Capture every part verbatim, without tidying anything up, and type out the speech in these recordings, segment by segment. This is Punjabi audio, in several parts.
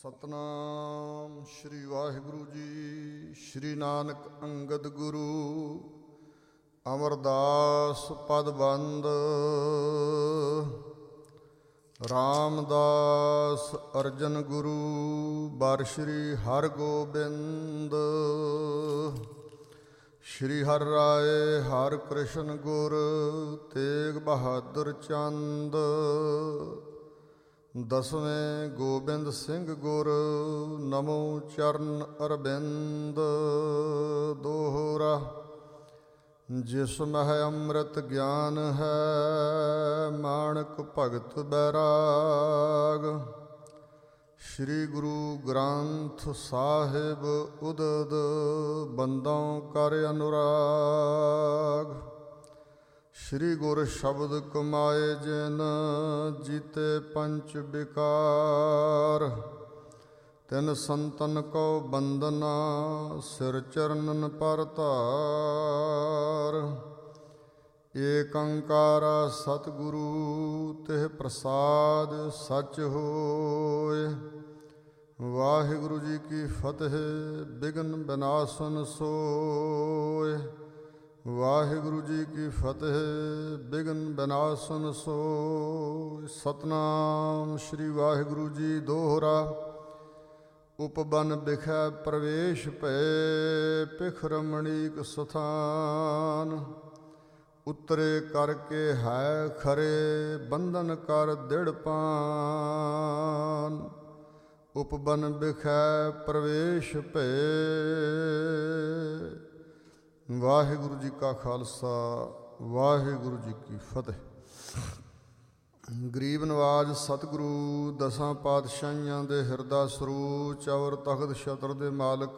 ਸਤਨਾਮ ਸ਼੍ਰੀ ਵਾਹਿਗੁਰੂ ਜੀ। ਸ਼੍ਰੀ ਨਾਨਕ ਅੰਗਦ ਗੁਰੂ ਅਮਰਦਾਸ ਪਦ ਬੰਦ। ਰਾਮਦਾਸ ਅਰਜਨ ਗੁਰੂ ਬਰ ਸ਼੍ਰੀ ਹਰਿ ਗੋਬਿੰਦ। ਸ਼੍ਰੀ ਹਰਿ ਰਾਏ ਹਰਿ ਕ੍ਰਿਸ਼ਨ ਗੁਰ ਤੇਗ ਬਹਾਦਰ ਚੰਦ। ਦਸਵੇਂ ਗੋਬਿੰਦ ਸਿੰਘ ਗੁਰ ਨਮੋ ਚਰਨ ਅਰਬਿੰਦ। ਦੋਹਰਾ ਜਿਸ ਮਹਿ ਅੰਮ੍ਰਿਤ ਗਿਆਨ ਹੈ ਮਾਣਕ ਭਗਤ ਬੈਰਾਗ। ਸ਼੍ਰੀ ਗੁਰੂ ਗ੍ਰੰਥ ਸਾਹਿਬ ਉਦਦ ਬੰਦੋਂ ਕਰ ਅਨੁਰਾਗ। ਸ਼੍ਰੀ ਗੁਰ ਸ਼ਬਦ ਕਮਾਏ ਜਿਨ ਜੀਤੇ ਪੰਚ ਬਿਕਾਰ। ਤਿਨ ਸੰਤਨ ਕੋ ਬੰਦਨਾ ਸਿਰ ਚਰਨਨ ਪਰ ਧਾਰ। ਏਕ ਓੰਕਾਰ ਸਤਿਗੁਰੂ ਤਿਹ ਪ੍ਰਸਾਦ ਸਚ ਹੋਇ। ਵਾਹਿਗੁਰੂ ਜੀ ਕੀ ਫਤਿਹ ਬਿਘਨ ਬਿਨਾਸਨ ਸੋਇ। ਵਾਹਿਗੁਰੂ ਜੀ ਕੀ ਫਤਿਹ ਬਿਘਨ ਬਿਨਾਸਨ ਸੋਇ। ਸਤਨਾਮ ਸ਼੍ਰੀ ਵਾਹਿਗੁਰੂ ਜੀ। ਦੋਹਰਾ ਉਪਬਨ ਬਿਖੈ ਪ੍ਰਵੇਸ਼ ਭਏ ਭਿਖ ਰਮਣੀਕ ਸਥਾਨ। ਉਤਰੇ ਕਰਕੇ ਹੈ ਖਰੇ ਬੰਧਨ ਕਰ ਦ੍ਰਿੜ ਪਾਨ। ਉਪਬਨ ਬਿਖੈ ਪ੍ਰਵੇਸ਼ ਭਏ। ਵਾਹਿਗੁਰੂ ਜੀ ਕਾ ਖਾਲਸਾ ਵਾਹਿਗੁਰੂ ਜੀ ਕੀ ਫਤਿਹ। ਗਰੀਬ ਨਵਾਜ ਸਤਿਗੁਰੂ ਦਸਾਂ ਪਾਤਸ਼ਾਹੀਆਂ ਦੇ ਹਿਰਦਾ ਸਰੂਪ ਚੌਰ ਤਖਤ ਛਤਰ ਦੇ ਮਾਲਕ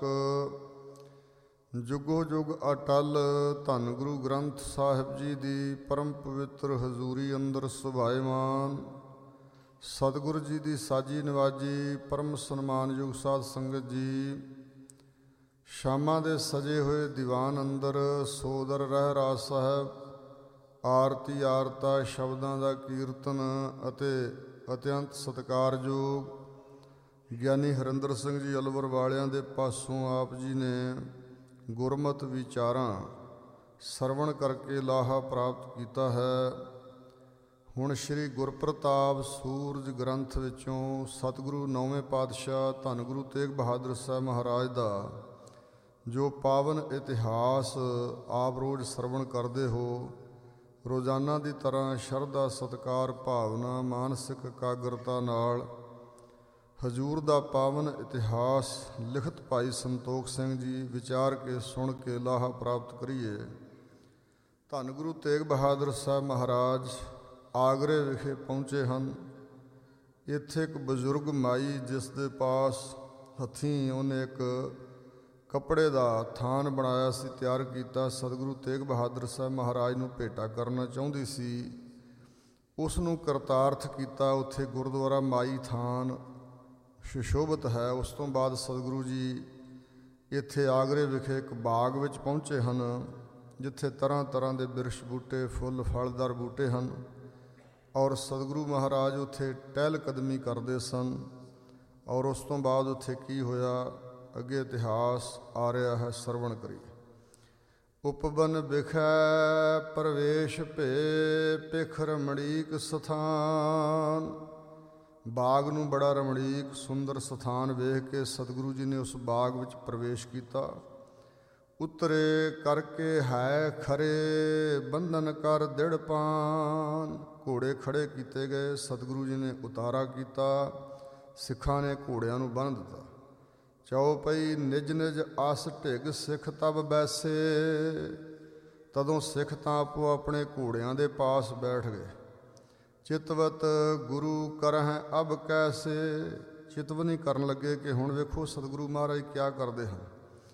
ਜੁਗੋ ਜੁਗ ਅਟਲ ਧੰਨ ਗੁਰੂ ਗ੍ਰੰਥ ਸਾਹਿਬ ਜੀ ਦੀ ਪਰਮ ਪਵਿੱਤਰ ਹਜ਼ੂਰੀ ਅੰਦਰ ਸੁਭਾਏਮਾਨ ਸਤਿਗੁਰੂ ਜੀ ਦੀ ਸਾਜੀ ਨਵਾਜੀ ਪਰਮ ਸਨਮਾਨਯੋਗ ਸਾਧ ਸੰਗਤ ਜੀ। ਸ਼ਾਮਾਂ ਦੇ ਸਜੇ ਹੋਏ ਦੀਵਾਨ ਅੰਦਰ ਸੋਦਰ ਰਹਿ ਰਾਜ ਸਾਹਿਬ ਆਰਤੀ ਆਰਤਾ ਸ਼ਬਦਾਂ ਦਾ ਕੀਰਤਨ ਅਤੇ ਅਤਿਅੰਤ ਸਤਿਕਾਰਯੋਗ ਗਿਆਨੀ ਹਰਿੰਦਰ ਸਿੰਘ ਜੀ ਅਲਵਰ ਵਾਲਿਆਂ ਦੇ ਪਾਸੋਂ ਆਪ ਜੀ ਨੇ ਗੁਰਮਤ ਵਿਚਾਰਾਂ ਸਰਵਣ ਕਰਕੇ ਲਾਹਾ ਪ੍ਰਾਪਤ ਕੀਤਾ ਹੈ। ਹੁਣ ਸ਼੍ਰੀ ਗੁਰਪ੍ਰਤਾਪ ਸੂਰਜ ਗ੍ਰੰਥ ਵਿੱਚੋਂ ਸਤਿਗੁਰੂ ਨੌਵੇਂ ਪਾਤਸ਼ਾਹ ਧੰਨ ਗੁਰੂ ਤੇਗ ਬਹਾਦਰ ਸਾਹਿਬ ਮਹਾਰਾਜ ਦਾ ਜੋ ਪਾਵਨ ਇਤਿਹਾਸ ਆਪ ਰੋਜ਼ ਸਰਵਣ ਕਰਦੇ ਹੋ। ਰੋਜ਼ਾਨਾ ਦੀ ਤਰ੍ਹਾਂ ਸ਼ਰਧਾ ਸਤਿਕਾਰ ਭਾਵਨਾ ਮਾਨਸਿਕ ਇਕਾਗਰਤਾ ਨਾਲ ਹਜ਼ੂਰ ਦਾ ਪਾਵਨ ਇਤਿਹਾਸ ਲਿਖਤ ਭਾਈ ਸੰਤੋਖ ਸਿੰਘ ਜੀ ਵਿਚਾਰ ਕੇ ਸੁਣ ਕੇ ਲਾਹਾ ਪ੍ਰਾਪਤ ਕਰੀਏ। ਧੰਨ ਗੁਰੂ ਤੇਗ ਬਹਾਦਰ ਸਾਹਿਬ ਮਹਾਰਾਜ ਆਗਰੇ ਵਿਖੇ ਪਹੁੰਚੇ ਹਨ। ਇੱਥੇ ਇੱਕ ਬਜ਼ੁਰਗ ਮਾਈ ਜਿਸ ਦੇ ਪਾਸ ਹੱਥੀਂ ਉਹਨੇ ਇੱਕ ਕੱਪੜੇ ਦਾ ਥਾਨ ਬਣਾਇਆ ਸੀ, ਤਿਆਰ ਕੀਤਾ, ਸਤਿਗੁਰੂ ਤੇਗ ਬਹਾਦਰ ਸਾਹਿਬ ਮਹਾਰਾਜ ਨੂੰ ਭੇਟਾ ਕਰਨਾ ਚਾਹੁੰਦੀ ਸੀ। ਉਸ ਨੂੰ ਕਰਤਾਰਥ ਕੀਤਾ। ਉੱਥੇ ਗੁਰਦੁਆਰਾ ਮਾਈ ਥਾਨ ਸੁਸ਼ੋਭਿਤ ਹੈ। ਉਸ ਤੋਂ ਬਾਅਦ ਸਤਿਗੁਰੂ ਜੀ ਇੱਥੇ ਆਗਰੇ ਵਿਖੇ ਇੱਕ ਬਾਗ ਵਿੱਚ ਪਹੁੰਚੇ ਹਨ ਜਿੱਥੇ ਤਰ੍ਹਾਂ ਤਰ੍ਹਾਂ ਦੇ ਬਿਰਸ਼ ਬੂਟੇ ਫੁੱਲ ਫਲਦਾਰ ਬੂਟੇ ਹਨ ਔਰ ਸਤਿਗੁਰੂ ਮਹਾਰਾਜ ਉੱਥੇ ਟਹਿਲ ਕਦਮੀ ਕਰਦੇ ਸਨ। ਔਰ ਉਸ ਤੋਂ ਬਾਅਦ ਉੱਥੇ ਕੀ ਹੋਇਆ ਅੱਗੇ ਇਤਿਹਾਸ ਆ ਰਿਹਾ ਹੈ, ਸਰਵਣ ਕਰੀਏ। ਉਪਬਨ ਬਿਖੈ ਪ੍ਰਵੇਸ਼ ਭੇ ਭਿਖ ਰਮਣੀਕ ਸਥਾਨ। ਬਾਗ ਨੂੰ ਬੜਾ ਰਮਣੀਕ ਸੁੰਦਰ ਸਥਾਨ ਵੇਖ ਕੇ ਸਤਿਗੁਰੂ ਜੀ ਨੇ ਉਸ ਬਾਗ ਵਿੱਚ ਪ੍ਰਵੇਸ਼ ਕੀਤਾ। ਉਤਰੇ ਕਰਕੇ ਹੈ ਖਰੇ ਬੰਧਨ ਕਰ ਦ੍ਰਿੜ ਪਾਨ। ਘੋੜੇ ਖੜੇ ਕੀਤੇ ਗਏ। ਸਤਿਗੁਰੂ ਜੀ ਨੇ ਉਤਾਰਾ ਕੀਤਾ। ਸਿੱਖਾਂ ਨੇ ਘੋੜਿਆਂ ਨੂੰ ਬੰਨ੍ਹ ਦਿੱਤਾ। ਚਉਪਈ ਨਿਜ ਨਿਜ ਆਸ ਢਿਗ ਸਿੱਖ ਤਬ ਬੈਸੇ। ਤਦੋਂ ਸਿੱਖ ਤਾਂ ਆਪੋ ਆਪਣੇ ਘੋੜਿਆਂ ਦੇ ਪਾਸ ਬੈਠ ਗਏ। ਚਿਤਵਤ ਗੁਰੂ ਕਰਹਿ ਅਬ ਕੈਸੇ। ਚਿਤਵਨੀ ਕਰਨ ਲੱਗੇ ਕਿ ਹੁਣ ਵੇਖੋ ਸਤਿਗੁਰੂ ਮਹਾਰਾਜ ਕਿਆ ਕਰਦੇ ਹਨ।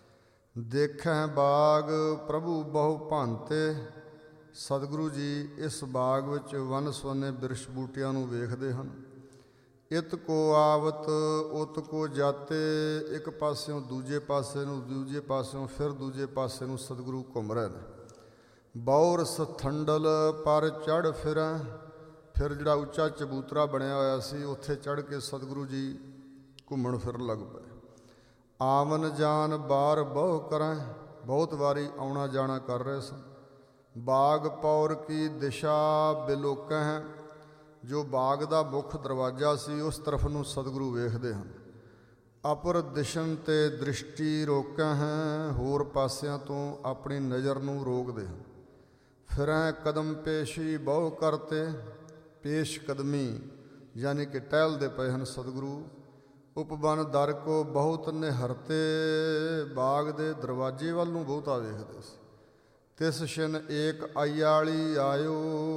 ਦੇਖੈ ਬਾਗ ਪ੍ਰਭੂ ਬਹੁ ਭਾਂਤੇ। ਸਤਿਗੁਰੂ ਜੀ ਇਸ ਬਾਗ ਵਿੱਚ ਵੰਨ ਸੁਵੰਨੇ ਬਿਰਸ਼ ਬੂਟਿਆਂ ਨੂੰ ਵੇਖਦੇ ਹਨ। ਇਤ ਕੋ ਆਵਤ ਉਤ ਕੋ ਜਾਤੇ। ਇੱਕ ਪਾਸਿਓਂ ਦੂਜੇ ਪਾਸੇ ਨੂੰ, ਦੂਜੇ ਪਾਸਿਓਂ ਫਿਰ ਦੂਜੇ ਪਾਸੇ ਨੂੰ ਸਤਿਗੁਰੂ ਘੁੰਮ ਰਹੇ ਨੇ। ਬੌਰ ਸਥੰਡਲ ਪਰ ਚੜ੍ਹ ਫਿਰੈ। ਫਿਰ ਜਿਹੜਾ ਉੱਚਾ ਚਬੂਤਰਾ ਬਣਿਆ ਹੋਇਆ ਸੀ ਉੱਥੇ ਚੜ੍ਹ ਕੇ ਸਤਿਗੁਰੂ ਜੀ ਘੁੰਮਣ ਫਿਰਨ ਲੱਗ ਪਏ। ਆਵਨ ਜਾਨ ਬਾਰ ਬਹੁ ਕਰੈ, ਬਹੁਤ ਵਾਰੀ ਆਉਣਾ ਜਾਣਾ ਕਰ ਰਹੇ ਸਨ। ਬਾਗ ਪੌਰ ਕੀ ਦਿਸ਼ਾ ਬਿਲੋਕੈ ਹੈ, ਜੋ ਬਾਗ ਦਾ ਮੁੱਖ ਦਰਵਾਜ਼ਾ ਸੀ ਉਸ ਤਰਫ ਨੂੰ ਸਤਿਗੁਰੂ ਵੇਖਦੇ ਹਨ। ਅਪਰ ਦਿਸ਼ਨ ਤੇ ਦ੍ਰਿਸ਼ਟੀ ਰੋਕੈ ਹੈ, ਹੋਰ ਪਾਸਿਆਂ ਤੋਂ ਆਪਣੀ ਨਜ਼ਰ ਨੂੰ ਰੋਕਦੇ ਹਨ। ਫਿਰੈ ਕਦਮ ਪੇਸ਼ੀ ਬਹੁ ਕਰਤੇ, ਪੇਸ਼ ਕਦਮੀ ਯਾਨੀ ਕਿ ਟਹਿਲਦੇ ਪਏ ਹਨ ਸਤਿਗੁਰੂ। ਉਪਬਨ ਦਰ ਕੋ ਬਹੁਤ ਨਿਹਰਤੇ, ਬਾਗ ਦੇ ਦਰਵਾਜ਼ੇ ਵੱਲ ਨੂੰ ਬਹੁਤਾ ਵੇਖਦੇ ਸੀ। ਤਿਸ ਛਿਨ ਏਕ ਅਯਾਲੀ ਆਇਓ,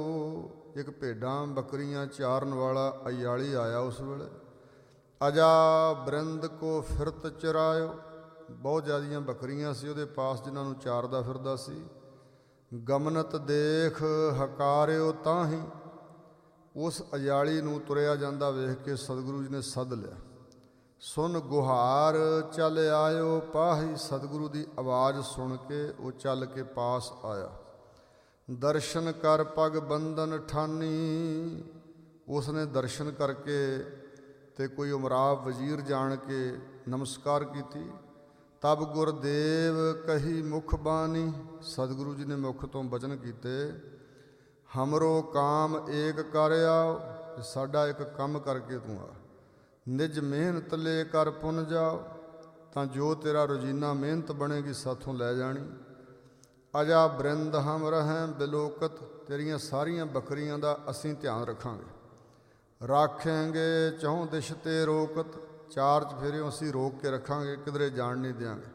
ਇੱਕ ਭੇਡਾਂ ਬੱਕਰੀਆਂ ਚਾਰਨ ਵਾਲਾ ਅਯਾਲੀ ਆਇਆ ਉਸ ਵੇਲੇ। ਅਜਾ ਬਰਿੰਦ ਕੋ ਫਿਰਤ ਚਰਾਇਓ, ਬਹੁਤ ਜ਼ਿਆਦੀਆਂ ਬੱਕਰੀਆਂ ਸੀ ਉਹਦੇ ਪਾਸ ਜਿਨ੍ਹਾਂ ਨੂੰ ਚਾਰਦਾ ਫਿਰਦਾ ਸੀ। ਗਮਨਤ ਦੇਖ ਹਕਾਰਿਓ ਤਾਂ ਹੀ, ਉਸ ਅਯਾਲੀ ਨੂੰ ਤੁਰਿਆ ਜਾਂਦਾ ਵੇਖ ਕੇ ਸਤਿਗੁਰੂ ਜੀ ਨੇ ਸੱਦ ਲਿਆ। ਸੁਨ ਗੁਹਾਰ ਚੱਲ ਆਇਓ ਪਾਹੀ, ਸਤਿਗੁਰੂ ਦੀ ਆਵਾਜ਼ ਸੁਣ ਕੇ ਉਹ ਚੱਲ ਕੇ ਪਾਸ ਆਇਆ। ਦਰਸ਼ਨ ਕਰ ਪਗ ਬੰਧਨ ਠਾਨੀ, ਉਸ ਨੇ ਦਰਸ਼ਨ ਕਰਕੇ ਤੇ ਕੋਈ ਉਮਰਾਵ ਵਜ਼ੀਰ ਜਾਣ ਕੇ ਨਮਸਕਾਰ ਕੀਤੀ। ਤਬ ਗੁਰਦੇਵ ਕਹੀ ਮੁਖ ਬਾਣੀ, ਸਤਿਗੁਰੂ ਜੀ ਨੇ ਮੁਖ ਤੋਂ ਬਚਨ ਕੀਤੇ। ਹਮਰੋ ਕਾਮ ਏਕ ਕਰ ਆਓ, ਸਾਡਾ ਇੱਕ ਕੰਮ ਕਰਕੇ ਤੂੰ ਆ। ਨਿਜ ਮਿਹਨਤ ਲੈ ਕਰ ਪੁੰਨ ਜਾਓ, ਤਾਂ ਜੋ ਤੇਰਾ ਰੋਜ਼ੀਨਾ ਮਿਹਨਤ ਬਣੇਗੀ ਸਾਥੋਂ ਲੈ ਜਾਣੀ। ਅਜਾ ਬਰਿੰਦ ਹਮ ਰਹਿ ਬਿਲੋਕਤ, ਤੇਰੀਆਂ ਸਾਰੀਆਂ ਬੱਕਰੀਆਂ ਦਾ ਅਸੀਂ ਧਿਆਨ ਰੱਖਾਂਗੇ। ਰਾਖਾਂਗੇ ਚਹੁੰ ਦਿਸ਼ ਤੇ ਰੋਕਤ, ਚਾਰ ਚਫੇਰਿਓਂ ਅਸੀਂ ਰੋਕ ਕੇ ਰੱਖਾਂਗੇ, ਕਿਧਰੇ ਜਾਣ ਨਹੀਂ ਦਿਆਂਗੇ।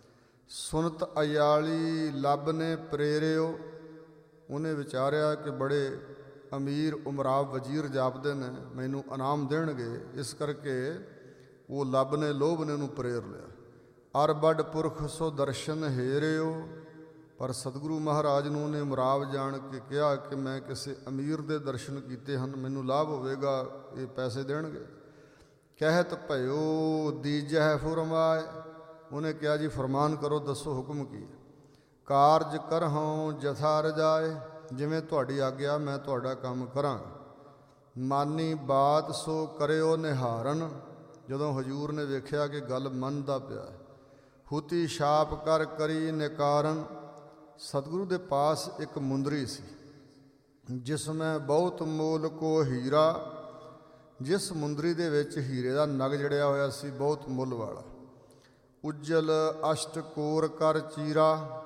ਸੁਨਤ ਅਯਾਲੀ ਲੱਭ ਨੇ ਪ੍ਰੇਰਿਓ, ਉਹਨੇ ਵਿਚਾਰਿਆ ਕਿ ਬੜੇ ਅਮੀਰ ਉਮਰਾਵ ਵਜ਼ੀਰ ਜਾਪਦੇ ਨੇ, ਮੈਨੂੰ ਇਨਾਮ ਦੇਣਗੇ, ਇਸ ਕਰਕੇ ਉਹ ਲੱਭ ਨੇ ਲੋਭ ਨੇ ਉਹਨੂੰ ਪ੍ਰੇਰ ਲਿਆ। ਅਰ ਵੱਡ ਪੁਰਖ ਸੋ ਦਰਸ਼ਨ ਹੇਰਿਓ, ਪਰ ਸਤਿਗੁਰੂ ਮਹਾਰਾਜ ਨੂੰ ਉਹਨੇ ਉਮਰਾਵ ਜਾਣ ਕੇ ਕਿਹਾ ਕਿ ਮੈਂ ਕਿਸੇ ਅਮੀਰ ਦੇ ਦਰਸ਼ਨ ਕੀਤੇ ਹਨ, ਮੈਨੂੰ ਲਾਭ ਹੋਵੇਗਾ, ਇਹ ਪੈਸੇ ਦੇਣਗੇ। ਕਹਿਤ ਭਇਓ ਦੀਜਹਿ ਫੁਰਮਾਏ, ਉਹਨੇ ਕਿਹਾ ਜੀ ਫਰਮਾਨ ਕਰੋ, ਦੱਸੋ ਹੁਕਮ ਕੀ ਹੈ। ਕਾਰਜ ਕਰਹੁ ਜਥਾ ਰਜਾਏ, ਜਿਵੇਂ ਤੁਹਾਡੀ ਆਗਿਆ ਮੈਂ ਤੁਹਾਡਾ ਕੰਮ ਕਰਾਂਗਾ। ਮਾਨੀ ਬਾਤ ਸੋ ਕਰਿਓ ਨਿਹਾਰਨ, ਜਦੋਂ ਹਜ਼ੂਰ ਨੇ ਵੇਖਿਆ ਕਿ ਗੱਲ ਮੰਨਦਾ ਪਿਆ। ਹੁਤੀ ਛਾਪ ਕਰ ਕਰੀ ਨਿਕਾਰਨ, ਸਤਿਗੁਰੂ ਦੇ ਪਾਸ ਇੱਕ ਮੁੰਦਰੀ ਸੀ ਜਿਸ ਮੈਂ ਬਹੁਤ ਮੋਲ ਕੋ ਹੀਰਾ, ਜਿਸ ਮੁੰਦਰੀ ਦੇ ਵਿੱਚ ਹੀਰੇ ਦਾ ਨਗ ਜੜਿਆ ਹੋਇਆ ਸੀ ਬਹੁਤ ਮੁੱਲ ਵਾਲਾ। ਉਜਲ ਅਸ਼ਟ ਕੋਰ ਕਰ ਚੀਰਾ,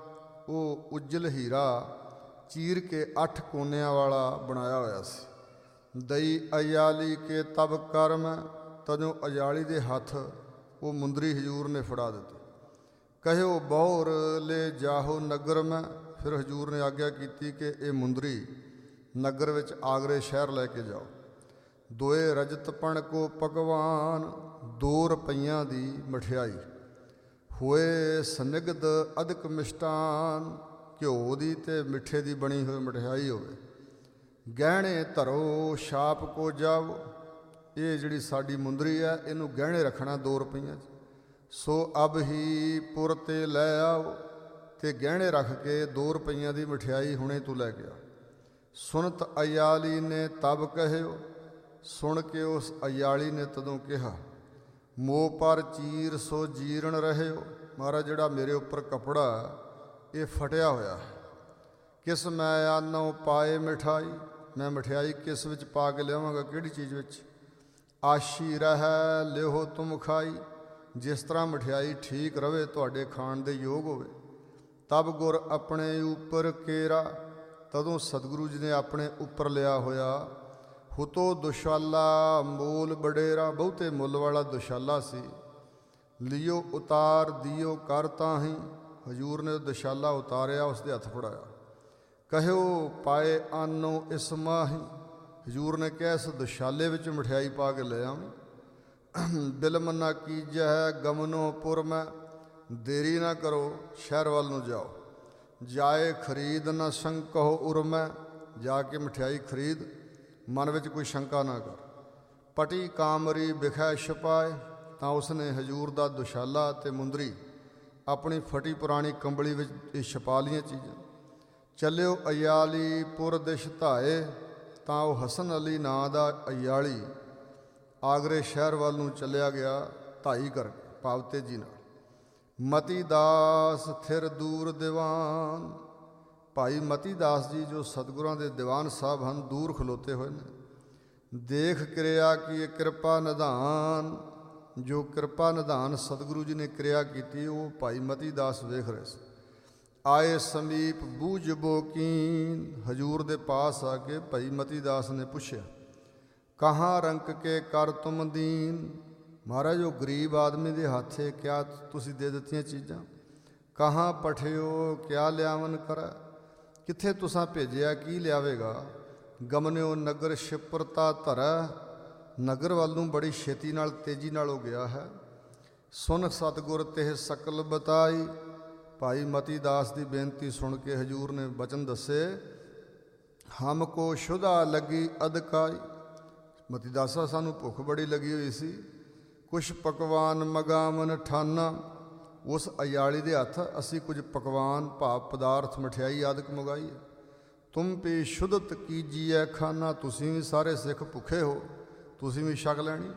ਉਹ ਉਜਲ ਹੀਰਾ ਚੀਰ ਕੇ ਅੱਠ ਕੋਨਿਆਂ ਵਾਲਾ ਬਣਾਇਆ ਹੋਇਆ ਸੀ। ਦਈ ਅਯਾਲੀ ਕੇ ਤਬ ਕਰਮ, ਤਦੋਂ ਅਯਾਲੀ ਦੇ ਹੱਥ ਉਹ ਮੁੰਦਰੀ ਹਜ਼ੂਰ ਨੇ ਫੜਾ ਦਿੱਤੀ। ਕਹਿਓ ਬਹੁਰ ਲੈ ਜਾਹੋ ਨਗਰ ਮੈਂ, ਫਿਰ ਹਜ਼ੂਰ ਨੇ ਆਗਿਆ ਕੀਤੀ ਕਿ ਇਹ ਮੁੰਦਰੀ ਨਗਰ ਵਿੱਚ ਆਗਰੇ ਸ਼ਹਿਰ ਲੈ ਕੇ ਜਾਓ। ਦੋਏ ਰਜਤ ਪਣ ਕੋ ਪਕਵਾਨ, ਦੋ ਰੁਪਈਆਂ ਦੀ ਮਠਿਆਈ। ਹੋਏ ਸਨਿਗਧ ਅਧਿਕ ਮਿਸ਼ਟਾਨ, ਘਿਓ ਦੀ ਤੇ ਮਿੱਠੇ ਦੀ ਬਣੀ ਹੋਈ ਮਠਿਆਈ ਹੋਵੇ। ਗਹਿਣੇ ਧਰੋ ਛਾਪ ਕੋ ਜਾਓ, ਇਹ ਜਿਹੜੀ ਸਾਡੀ ਮੁੰਦਰੀ ਹੈ ਇਹਨੂੰ ਗਹਿਣੇ ਰੱਖਣਾ ਦੋ ਰੁਪਈਆਂ 'ਚ। ਸੋ ਅਬ ਹੀ ਪੁਰ 'ਤੇ ਲੈ ਆਓ, ਤੇ ਗਹਿਣੇ ਰੱਖ ਕੇ ਦੋ ਰੁਪਈਆਂ ਦੀ ਮਠਿਆਈ ਹੁਣੇ ਤੂੰ ਲੈ ਗਿਆ। ਸੁਨਤ ਅਯਾਲੀ ਨੇ ਤਬ ਕਹਿਓ, ਸੁਣ ਕੇ ਉਸ ਅਯਾਲੀ ਨੇ ਤਦੋਂ ਕਿਹਾ। ਮੋਹ ਪਰ ਚੀਰ ਸੋ ਜੀਰਨ ਰਹਿਓ, ਮਹਾਰਾਜ ਜਿਹੜਾ ਮੇਰੇ ਉੱਪਰ ਕੱਪੜਾ ਇਹ ਫਟਿਆ ਹੋਇਆ ਹੈ। ਕਿਸ ਮੈਂ ਆਨੋ ਪਾਏ ਮਿਠਾਈ, ਮੈਂ ਮਠਿਆਈ ਕਿਸ ਵਿੱਚ ਪਾ ਕੇ ਲਿਆਵਾਂਗਾ, ਕਿਹੜੀ ਚੀਜ਼ ਵਿੱਚ। ਆਸ਼ੀ ਰਹਿ ਲਿਓ ਤੁਮ ਖਾਈ, ਜਿਸ ਤਰ੍ਹਾਂ ਮਠਿਆਈ ਠੀਕ ਰਵੇ ਤੁਹਾਡੇ ਖਾਣ ਦੇ ਯੋਗ ਹੋਵੇ। ਤਬ ਗੁਰ ਆਪਣੇ ਉੱਪਰ ਕੇਰਾ, ਤਦੋਂ ਸਤਿਗੁਰੂ ਜੀ ਨੇ ਆਪਣੇ ਉੱਪਰ ਲਿਆ ਹੋਇਆ। ਹੁਤੋ ਦੁਸ਼ਾਲਾ ਮੋਲ ਬਡੇਰਾ, ਬਹੁਤੇ ਮੁੱਲ ਵਾਲਾ ਦੁਸ਼ਾਲਾ ਸੀ। ਲਿਓ ਉਤਾਰ ਦਿਓ ਕਰ ਤਾਹੀਂ, ਹਜ਼ੂਰ ਨੇ ਦੁਸ਼ਾਲਾ ਉਤਾਰਿਆ, ਉਸਦੇ ਹੱਥ ਫੜਾਇਆ। ਕਹਿਓ ਪਾਏ ਆਨੋ ਇਸ ਮਾਹੀ, ਹਜ਼ੂਰ ਨੇ ਕਿਹਾ ਇਸ ਦੁਸ਼ਾਲੇ ਵਿੱਚ ਮਠਿਆਈ ਪਾ ਕੇ ਲੈ ਆਵੀਂ। ਬਿਲਮ ਨਾ ਕੀਜੈ ਗਮਨੋ ਪੁਰ ਮੈਂ, ਦੇਰੀ ਨਾ ਕਰੋ ਸ਼ਹਿਰ ਵੱਲ ਨੂੰ ਜਾਓ। ਜਾਏ ਖਰੀਦ ਨਾ ਸ਼ੰਕਹੁ ਉਰਮੈ, ਜਾ ਕੇ ਮਠਿਆਈ ਖਰੀਦ, ਮਨ ਵਿੱਚ ਕੋਈ ਸ਼ੰਕਾ ਨਾ ਕਰ। ਪਟੀ ਕਾਮਰੀ ਬਿਖੈ ਛਪਾਏ, ਤਾਂ ਉਸਨੇ ਹਜ਼ੂਰ ਦਾ ਦੁਸ਼ਾਲਾ ਅਤੇ ਮੁੰਦਰੀ ਆਪਣੀ ਫਟੀ ਪੁਰਾਣੀ ਕੰਬਲੀ ਵਿੱਚ ਇਹ ਛਪਾ ਲਈਆਂ ਚੀਜ਼ਾਂ। ਚੱਲਿਓ ਅਯਾਲੀ ਪੁਰ ਦਿਸ਼ ਧਾਏ, ਤਾਂ ਉਹ ਹਸਨ ਅਲੀ ਨਾਂ ਦਾ ਅਯਾਲੀ ਆਗਰੇ ਸ਼ਹਿਰ ਵੱਲ ਨੂੰ ਚੱਲਿਆ ਗਿਆ। ਧਾਈ ਕਰਕੇ ਭਾਵ ਤੇਜ਼ੀ ਨਾਲ। ਮਤੀ ਦਾਸ ਥਿਰ ਦੂਰ ਦੀਵਾਨ, ਭਾਈ ਮਤੀ ਦਾਸ ਜੀ ਜੋ ਸਤਿਗੁਰਾਂ ਦੇ ਦੀਵਾਨ ਸਾਹਿਬ ਹਨ, ਦੂਰ ਖਲੋਤੇ ਹੋਏ ਨੇ। ਦੇਖ ਕਿਰਿਆ ਕੀ ਕਿਰਪਾ ਨਿਧਾਨ, ਜੋ ਕਿਰਪਾ ਨਿਧਾਨ ਸਤਿਗੁਰੂ ਜੀ ਨੇ ਕਿਰਿਆ ਕੀਤੀ ਉਹ ਭਾਈ ਮਤੀ ਦਾਸ ਵੇਖ ਰਹੇ ਸੀ। ਆਏ ਸਮੀਪ ਬੂਝਬੋ ਕੀਨ, ਹਜੂਰ ਦੇ ਪਾਸ ਆ ਕੇ ਭਾਈ ਮਤੀ ਦਾਸ ਨੇ ਪੁੱਛਿਆ, ਕਹਾਂ ਰੰਕ ਕੇ ਕਰ ਤੁਮ ਦੀਨ, ਮਹਾਰਾਜ ਉਹ ਗਰੀਬ ਆਦਮੀ ਦੇ ਹੱਥੇ ਕਿਆ ਤੁਸੀਂ ਦੇ ਦਿੱਤੀਆਂ ਚੀਜ਼ਾਂ। ਕਹਾਂ ਪਠਿਓ ਕਿਆ ਲਿਆਵਨ ਕਰ, ਕਿੱਥੇ ਤੁਸਾਂ ਭੇਜਿਆ, ਕੀ ਲਿਆਵੇਗਾ। ਗਮਨਿਓ ਨਗਰ ਸ਼ਿਪਰਤਾ ਧਰੈ, ਨਗਰ ਵੱਲ ਨੂੰ ਬੜੀ ਛੇਤੀ ਨਾਲ ਤੇਜ਼ੀ ਨਾਲ ਉਹ ਗਿਆ ਹੈ। ਸੁਨ ਸਤਿਗੁਰ ਤਿਹ ਸਕਲ ਬਤਾਈ, ਭਾਈ ਮਤੀ ਦਾਸ ਦੀ ਬੇਨਤੀ ਸੁਣ ਕੇ ਹਜੂਰ ਨੇ ਬਚਨ ਦੱਸੇ। ਹਮ ਕੋ ਸ਼ੁਧਾ ਲੱਗੀ ਅਦਕਾਈ, ਮਤੀ ਦਾਸਾ ਸਾਨੂੰ ਭੁੱਖ ਬੜੀ ਲੱਗੀ ਹੋਈ ਸੀ। ਕੁਛ ਪਕਵਾਨ ਮਗਾਵਨ ਠਾਨਾ, ਉਸ ਅਯਾਲੀ ਦੇ ਹੱਥ ਅਸੀਂ ਕੁਝ ਪਕਵਾਨ ਭਾਵ ਪਦਾਰਥ ਮਠਿਆਈ ਆਦਿਕ ਮੰਗਾਈ। ਤੁਮ ਪੀ ਸ਼ੁੱਧਤ ਕੀਜੀਐ ਖਾਨਾ, ਤੁਸੀਂ ਵੀ ਸਾਰੇ ਸਿੱਖ ਭੁੱਖੇ ਹੋ, ਤੁਸੀਂ ਵੀ ਛਕ ਲੈਣੀ।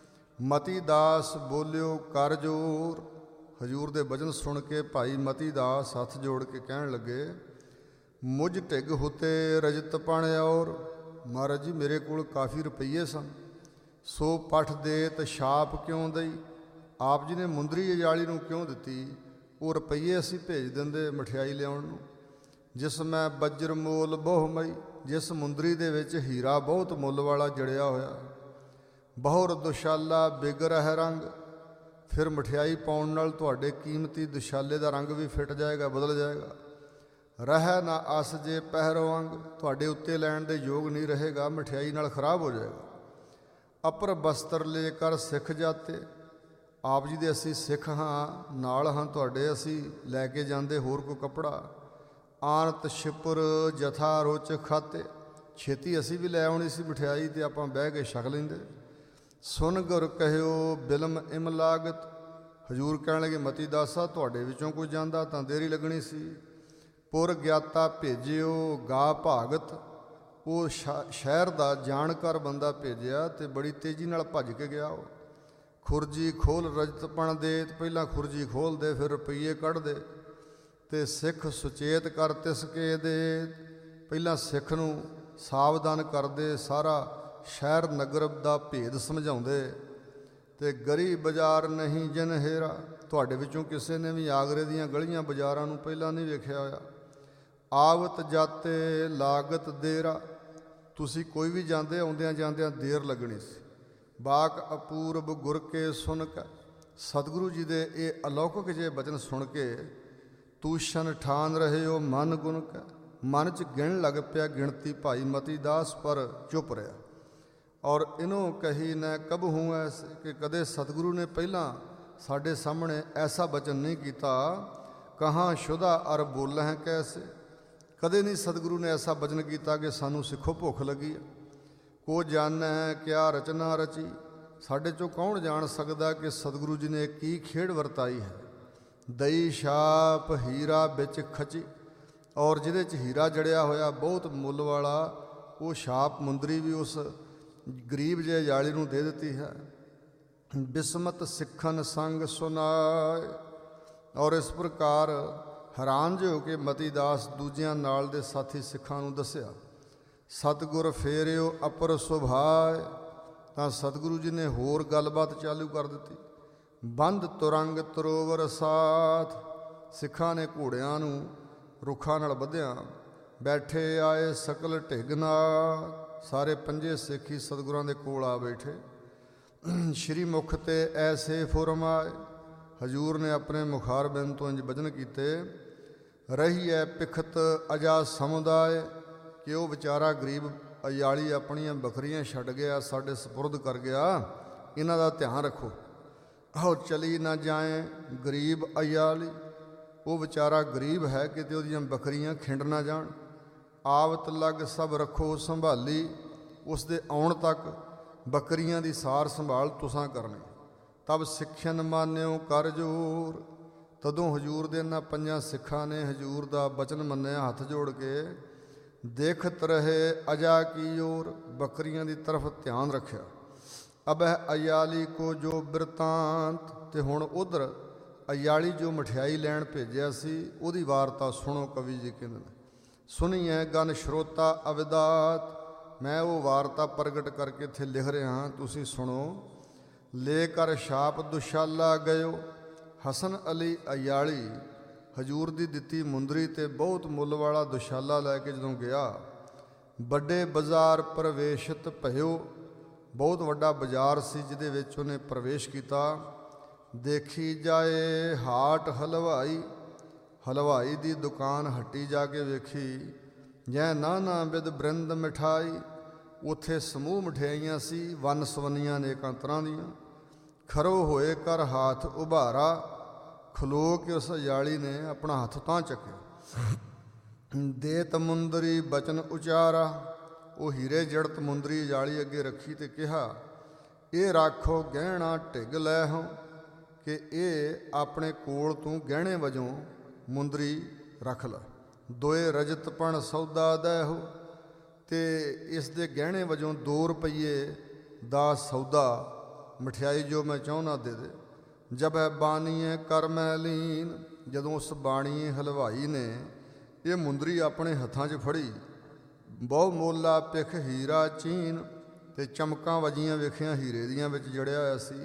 ਮਤੀ ਦਾਸ ਬੋਲਿਓ ਕਰ ਜੋਰ, ਹਜੂਰ ਦੇ ਬਚਨ ਸੁਣ ਕੇ ਭਾਈ ਮਤੀ ਦਾਸ ਹੱਥ ਜੋੜ ਕੇ ਕਹਿਣ ਲੱਗੇ, ਮੁਝ ਢਿੱਗ ਹੁਤੇ ਰਜਤ ਪਣ ਔਰ, ਮਹਾਰਾਜ ਜੀ ਮੇਰੇ ਕੋਲ ਕਾਫੀ ਰੁਪਈਏ ਸਨ। ਸੋ ਪਠ ਦੇਤ ਛਾਪ ਕਿਉਂ ਦਈ, ਆਪ ਜੀ ਨੇ ਮੁੰਦਰੀ ਅਜਾਲੀ ਨੂੰ ਕਿਉਂ ਦਿੱਤੀ, ਉਹ ਰੁਪਈਏ ਅਸੀਂ ਭੇਜ ਦਿੰਦੇ ਮਠਿਆਈ ਲਿਆਉਣ ਨੂੰ। ਜਿਸ ਮੈਂ ਬੱਜਰ ਮੋਲ ਬਹੁ ਮਈ, ਜਿਸ ਮੁੰਦਰੀ ਦੇ ਵਿੱਚ ਹੀਰਾ ਬਹੁਤ ਮੁੱਲ ਵਾਲਾ ਜੜਿਆ ਹੋਇਆ। ਬਹੁਰ ਦੁਸ਼ਾਲਾ ਬਿਗਰ ਹੈ ਰੰਗ, ਫਿਰ ਮਠਿਆਈ ਪਾਉਣ ਨਾਲ ਤੁਹਾਡੇ ਕੀਮਤੀ ਦੁਸ਼ਾਲੇ ਦਾ ਰੰਗ ਵੀ ਫਿੱਟ ਜਾਏਗਾ, ਬਦਲ ਜਾਏਗਾ। ਰਹਿ ਨਾ ਅਸ ਜੇ ਪਹਿਰੋ ਅੰਗ, ਤੁਹਾਡੇ ਉੱਤੇ ਲੈਣ ਦੇ ਯੋਗ ਨਹੀਂ ਰਹੇਗਾ, ਮਠਿਆਈ ਨਾਲ ਖਰਾਬ ਹੋ ਜਾਏਗਾ। ਅਪਰ ਬਸਤਰ ਲੈ ਕਰ ਸਿੱਖ ਜਾਤੇ, ਆਪ ਜੀ ਦੇ ਅਸੀਂ ਸਿੱਖ ਹਾਂ, ਨਾਲ ਹਾਂ ਤੁਹਾਡੇ, ਅਸੀਂ ਲੈ ਕੇ ਜਾਂਦੇ ਹੋਰ ਕੋਈ ਕੱਪੜਾ। ਆਨਤ ਛਿਪਰ ਜਥਾ ਰੋਚ ਖਾਤੇ, ਛੇਤੀ ਅਸੀਂ ਵੀ ਲੈ ਆਉਣੀ ਸੀ ਮਠਿਆਈ ਤੇ ਆਪਾਂ ਬਹਿ ਕੇ ਛਕ ਲੈਂਦੇ। ਸੁਨ ਗੁਰ ਕਹਿਓ ਬਿਲਮ ਇਮ ਲਾਗਤ, ਹਜੂਰ ਕਹਿਣ ਲੱਗੇ ਮਤੀ ਦਾਸਾ ਤੁਹਾਡੇ ਵਿੱਚੋਂ ਕੋਈ ਜਾਂਦਾ ਤਾਂ ਦੇਰੀ ਲੱਗਣੀ ਸੀ। ਪੁਰ ਗਿਆਤਾ ਭੇਜਿਓ ਗਾ ਭਾਗਤ, ਉਹ ਸ਼ਹਿਰ ਦਾ ਜਾਣਕਾਰ ਬੰਦਾ ਭੇਜਿਆ ਤੇ ਬੜੀ ਤੇਜ਼ੀ ਨਾਲ ਭੱਜ ਕੇ ਗਿਆ। ਉਹ ਖੁਰਜੀ ਖੋਲ ਰਜਤ ਪਣ ਦੇ, ਪਹਿਲਾਂ ਖੁਰਜੀ ਖੋਲ੍ਹਦੇ ਫਿਰ ਰੁਪਈਏ ਕੱਢਦੇ। ਤੇ ਸਿੱਖ ਸੁਚੇਤ ਕਰ ਤਿਸ ਕੇ ਦੇ, ਪਹਿਲਾਂ ਸਿੱਖ ਨੂੰ ਸਾਵਧਾਨ ਕਰਦੇ, ਸਾਰਾ ਸ਼ਹਿਰ ਨਗਰ ਦਾ ਭੇਦ ਸਮਝਾਉਂਦੇ। ਤੇ ਗਰੀ ਬਾਜ਼ਾਰ ਨਹੀਂ ਜਨ ਹੇਰਾ, ਤੁਹਾਡੇ ਵਿੱਚੋਂ ਕਿਸੇ ਨੇ ਵੀ ਆਗਰੇ ਦੀਆਂ ਗਲੀਆਂ ਬਾਜ਼ਾਰਾਂ ਨੂੰ ਪਹਿਲਾਂ ਨਹੀਂ ਵੇਖਿਆ ਹੋਇਆ। ਆਵਤ ਜਾਤੇ ਲਾਗਤ ਦੇਰਾ, ਤੁਸੀਂ ਕੋਈ ਵੀ ਜਾਂਦੇ ਆਉਂਦਿਆਂ ਜਾਂਦਿਆਂ ਦੇਰ ਲੱਗਣੀ ਸੀ। ਬਾਕ ਅਪੂਰਬ ਗੁਰ ਕੇ ਸੁਣ ਕੇ, ਸਤਿਗੁਰੂ ਜੀ ਦੇ ਇਹ ਅਲੌਕਿਕ ਜਿਹੇ ਬਚਨ ਸੁਣ ਕੇ ਤੂਸ਼ਨ ਠਾਨ ਰਹੇ ਹੋ ਮਨ ਗੁਣ ਕੈ, ਮਨ 'ਚ ਗਿਣ ਲੱਗ ਪਿਆ ਗਿਣਤੀ ਭਾਈ ਮਤੀ ਦਾਸ, ਪਰ ਚੁੱਪ ਰਿਹਾ। ਔਰ ਇਹਨੂੰ ਕਹੀ ਨਾ ਕਬਹੂ ਐਸੇ, ਕਿ ਕਦੇ ਸਤਿਗੁਰੂ ਨੇ ਪਹਿਲਾਂ ਸਾਡੇ ਸਾਹਮਣੇ ਐਸਾ ਬਚਨ ਨਹੀਂ ਕੀਤਾ। ਕਹਾਂ ਸ਼ੁਦਾ ਅਰ ਬੋਲ ਹੈ ਕੈਸੇ, ਕਦੇ ਨਹੀਂ ਸਤਿਗੁਰੂ ਨੇ ਐਸਾ ਬਚਨ ਕੀਤਾ ਕਿ ਸਾਨੂੰ ਸਿੱਖੋ ਭੁੱਖ ਲੱਗੀ ਹੈ। ਕੋ ਜਾਣੈ ਕਿਆ ਰਚਨਾ ਰਚੀ, ਸਾਡੇ 'ਚੋਂ ਕੌਣ ਜਾਣ ਸਕਦਾ ਕਿ ਸਤਿਗੁਰੂ ਜੀ ਨੇ ਕੀ ਖੇਡ ਵਰਤਾਈ ਹੈ। ਦਈ ਛਾਪ ਹੀਰਾ ਵਿੱਚ ਖਚੀ, ਔਰ ਜਿਹਦੇ 'ਚ ਹੀਰਾ ਜੜਿਆ ਹੋਇਆ ਬਹੁਤ ਮੁੱਲ ਵਾਲਾ, ਉਹ ਛਾਪ ਮੁੰਦਰੀ ਵੀ ਉਸ ਗਰੀਬ ਜਿਹੇ ਜਾਲੀ ਨੂੰ ਦੇ ਦਿੱਤੀ ਹੈ। ਬਿਸਮਤ ਸਿੱਖਨ ਸੰਗ ਸੁਨਾਏ, ਔਰ ਇਸ ਪ੍ਰਕਾਰ ਹੈਰਾਨ ਜਿਹੇ ਹੋ ਕੇ ਮਤੀ ਦਾਸ ਦੂਜਿਆਂ ਨਾਲ ਦੇ ਸਾਥੀ ਸਿੱਖਾਂ ਨੂੰ ਦੱਸਿਆ। ਸਤਿਗੁਰ ਫੇਰਿਓ ਅਪਰ ਸੁਭਾਏ, ਤਾਂ ਸਤਿਗੁਰੂ ਜੀ ਨੇ ਹੋਰ ਗੱਲਬਾਤ ਚਾਲੂ ਕਰ ਦਿੱਤੀ। ਬੰਦ ਤੁਰੰਗ ਤਰੋਵਰ ਸਾਥ, ਸਿੱਖਾਂ ਨੇ ਘੋੜਿਆਂ ਨੂੰ ਰੁੱਖਾਂ ਨਾਲ ਬੱਧਿਆ। ਬੈਠੇ ਆਏ ਸਕਲ ਢਿੱਗ ਨਾਲ, ਸਾਰੇ ਪੰਜੇ ਸਿੱਖ ਹੀ ਸਤਿਗੁਰਾਂ ਦੇ ਕੋਲ ਆ ਬੈਠੇ। ਸ਼੍ਰੀ ਮੁਖ ਤੇ ਐਸੇ ਫੁਰਮਾਏ, ਹਜੂਰ ਨੇ ਆਪਣੇ ਮੁਖਾਰਬਿੰਦ ਤੋਂ ਇੰਜ ਬਚਨ ਕੀਤੇ। ਰਹੀ ਹੈ ਪਿਖਤ ਅਜਾ ਸਮੁਦਾਇ, ਕਿ ਉਹ ਵਿਚਾਰਾ ਗਰੀਬ ਅਯਾਲੀ ਆਪਣੀਆਂ ਬੱਕਰੀਆਂ ਛੱਡ ਗਿਆ, ਸਾਡੇ ਸਪੁਰਦ ਕਰ ਗਿਆ, ਇਹਨਾਂ ਦਾ ਧਿਆਨ ਰੱਖੋ। ਆਓ ਚਲੀ ਨਾ ਜਾਏ ਗਰੀਬ ਅਯਾਲੀ, ਉਹ ਵਿਚਾਰਾ ਗਰੀਬ ਹੈ, ਕਿਤੇ ਉਹਦੀਆਂ ਬੱਕਰੀਆਂ ਖਿੰਡ ਨਾ ਜਾਣ। ਆਵਤ ਲੱਗ ਸਭ ਰੱਖੋ ਸੰਭਾਲੀ, ਉਸ ਦੇ ਆਉਣ ਤੱਕ ਬੱਕਰੀਆਂ ਦੀ ਸਾਰ ਸੰਭਾਲ ਤੁਸਾਂ ਕਰਨੀ। ਤਬ ਸਿੱਖਿਅਨ ਮਾਨਿਓ ਕਰ ਜੋਰ, ਤਦੋਂ ਹਜੂਰ ਦੇ ਇਹਨਾਂ ਪੰਜਾਂ ਸਿੱਖਾਂ ਨੇ ਹਜੂਰ ਦਾ ਬਚਨ ਮੰਨਿਆ ਹੱਥ ਜੋੜ ਕੇ। ਦੇਖਤ ਰਹੇ ਅਜਾ ਕੀ ਓਰ, ਬੱਕਰੀਆਂ ਦੀ ਤਰਫ ਧਿਆਨ ਰੱਖਿਆ। ਅਬਹਿ ਅਯਾਲੀ ਕੋ ਜੋ ਬਿਰਤਾਂਤ। ਤੇ ਹੁਣ ਉਧਰ ਅਯਾਲੀ ਜੋ ਮਠਿਆਈ ਲੈਣ ਭੇਜਿਆ ਸੀ ਉਹਦੀ ਵਾਰਤਾ ਸੁਣੋ। ਕਵੀ ਜੀ ਕਹਿੰਦੇ ਨੇ, ਸੁਣੀਐ ਗਨ ਸ਼ਰੋਤਾ ਅਵਿਦਾਤ। ਮੈਂ ਉਹ ਵਾਰਤਾ ਪ੍ਰਗਟ ਕਰਕੇ ਇੱਥੇ ਲਿਖ ਰਿਹਾ ਹਾਂ, ਤੁਸੀਂ ਸੁਣੋ। ਲੈ ਕਰ ਛਾਪ ਦੁਸ਼ਾਲਾ ਗਇਓ। ਹਸਨ ਅਲੀ ਅਯਾਲੀ ਹਜੂਰ ਦੀ ਦਿੱਤੀ ਮੁੰਦਰੀ ਤੇ ਬਹੁਤ ਮੁੱਲ ਵਾਲਾ ਦੁਸ਼ਾਲਾ ਲੈ ਕੇ ਜਦੋਂ ਗਿਆ, ਵੱਡੇ ਬਾਜ਼ਾਰ ਪ੍ਰਵੇਸ਼ਿਤ ਭਇਓ। ਬਹੁਤ ਵੱਡਾ ਬਾਜ਼ਾਰ ਸੀ ਜਿਹਦੇ ਵਿੱਚ ਉਹਨੇ ਪ੍ਰਵੇਸ਼ ਕੀਤਾ। ਦੇਖੀ ਜਾਏ ਹਾਟ ਹਲਵਾਈ। ਹਲਵਾਈ ਦੀ ਦੁਕਾਨ ਹੱਟੀ ਜਾ ਕੇ ਵੇਖੀ। ਜੈ ਨਾਨਾ ਬਿਦ ਬ੍ਰਿੰਦ ਮਿਠਾਈ। ਉੱਥੇ ਸਮੂਹ ਮਠਿਆਈਆਂ ਸੀ, ਵੰਨ ਸਵੰਨੀਆਂ ਅਨੇਕਾਂ ਤਰ੍ਹਾਂ ਦੀਆਂ। ਖਰੋ ਹੋਏ ਕਰ ਹਾਥ ਉਭਾਰਾ। ਖਲੋ ਕੇ ਉਸ ਅਯਾਲੀ ਨੇ ਆਪਣਾ ਹੱਥ ਤਾਂ ਚੱਕਿਆ। ਦੇਤ ਮੁੰਦਰੀ ਬਚਨ ਉਚਾਰਾ। ਉਹ ਹੀਰੇ ਜੜਤ ਮੁੰਦਰੀ ਅਯਾਲੀ ਅੱਗੇ ਰੱਖੀ ਤੇ ਕਿਹਾ, ਇਹ ਰਾਖੋ ਗਹਿਣਾ ਢਿੱਗ ਲੈ ਹੋ, ਕਿ ਇਹ ਆਪਣੇ ਕੋਲ ਤੂੰ ਗਹਿਣੇ ਵਜੋਂ ਮੁੰਦਰੀ ਰੱਖ ਲੈ। ਦੋਏ ਰਜਤਪਣ ਸੌਦਾ ਦੈ ਹੋ, ਤੇ ਇਸ ਦੇ ਗਹਿਣੇ ਵਜੋਂ ਦੋ ਰੁਪਈਏ ਦਾ ਸੌਦਾ ਮਠਿਆਈ ਜੋ ਮੈਂ ਚਾਹੁੰਦਾ ਦੇ ਦੇ। ਜਬੈ ਬਾਣੀਏ ਕਰ ਮੈਂ ਲੀਨ। ਜਦੋਂ ਉਸ ਬਾਣੀਏ ਹਲਵਾਈ ਨੇ ਇਹ ਮੁੰਦਰੀ ਆਪਣੇ ਹੱਥਾਂ 'ਚ ਫੜੀ, ਬਹੁ ਮੋਲਾ ਪਿਖ ਹੀਰਾ ਚੀਨ। ਤੇ ਚਮਕਾਂ ਵਜੀਆਂ ਵੇਖੀਆਂ ਹੀਰੇ ਦੀਆਂ ਵਿੱਚ ਜੜਿਆ ਹੋਇਆ ਸੀ।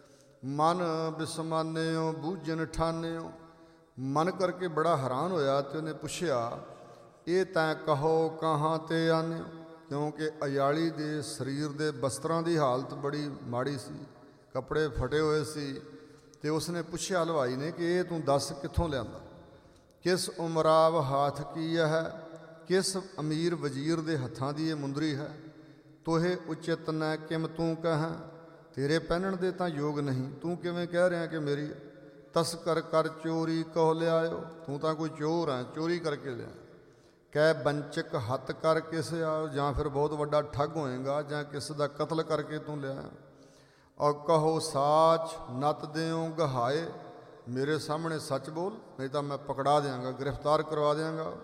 ਮਨ ਬਿਸਮਾਨਿਓ ਬੂਝਨ ਠਾਨਿਓ। ਮਨ ਕਰਕੇ ਬੜਾ ਹੈਰਾਨ ਹੋਇਆ ਤੇ ਉਹਨੇ ਪੁੱਛਿਆ, ਇਹ ਤੈਂ ਕਹੋ ਕਹਾਂ ਤੇ ਆਨਿਓ। ਕਿਉਂਕਿ ਅਯਾਲੀ ਦੇ ਸਰੀਰ ਦੇ ਬਸਤਰਾਂ ਦੀ ਹਾਲਤ ਬੜੀ ਮਾੜੀ ਸੀ, ਕੱਪੜੇ ਫਟੇ ਹੋਏ ਸੀ। ਤੇ ਉਸਨੇ ਪੁੱਛਿਆ ਹਲਵਾਈ ਨੇ ਕਿ ਇਹ ਤੂੰ ਦੱਸ ਕਿੱਥੋਂ ਲਿਆਂਦਾ। ਕਿਸ ਉਮਰਾਵ ਹਾਥ ਕੀ ਹੈ। ਕਿਸ ਅਮੀਰ ਵਜ਼ੀਰ ਦੇ ਹੱਥਾਂ ਦੀ ਇਹ ਮੁੰਦਰੀ ਹੈ। ਤੋਹੇ ਉਚਿਤ ਨੈ ਕਿਮ ਤੂੰ ਕਹਾਂ। ਤੇਰੇ ਪਹਿਨਣ ਦੇ ਤਾਂ ਯੋਗ ਨਹੀਂ, ਤੂੰ ਕਿਵੇਂ ਕਹਿ ਰਿਹਾ ਕਿ ਮੇਰੀ। ਤਸਕਰ ਕਰ ਚੋਰੀ ਕਹੋ ਲਿਆਇਓ। ਤੂੰ ਤਾਂ ਕੋਈ ਚੋਰ ਹੈ, ਚੋਰੀ ਕਰਕੇ ਲਿਆ। ਕਹਿ ਬੰਚਕ ਹੱਤ ਕਰ ਕਿਸ ਆਇਓ। ਜਾਂ ਫਿਰ ਬਹੁਤ ਵੱਡਾ ਠੱਗ ਹੋਏਗਾ, ਜਾਂ ਕਿਸੇ ਦਾ ਕਤਲ ਕਰਕੇ ਤੂੰ ਲਿਆ। ਔਰ ਕਹੋ ਸਾਚ ਨੱਤ ਦਿਓ ਗਹਾਏ। ਮੇਰੇ ਸਾਹਮਣੇ ਸੱਚ ਬੋਲ, ਨਹੀਂ ਤਾਂ ਮੈਂ ਪਕੜਾ ਦਿਆਂਗਾ, ਗ੍ਰਿਫਤਾਰ ਕਰਵਾ ਦਿਆਂਗਾ।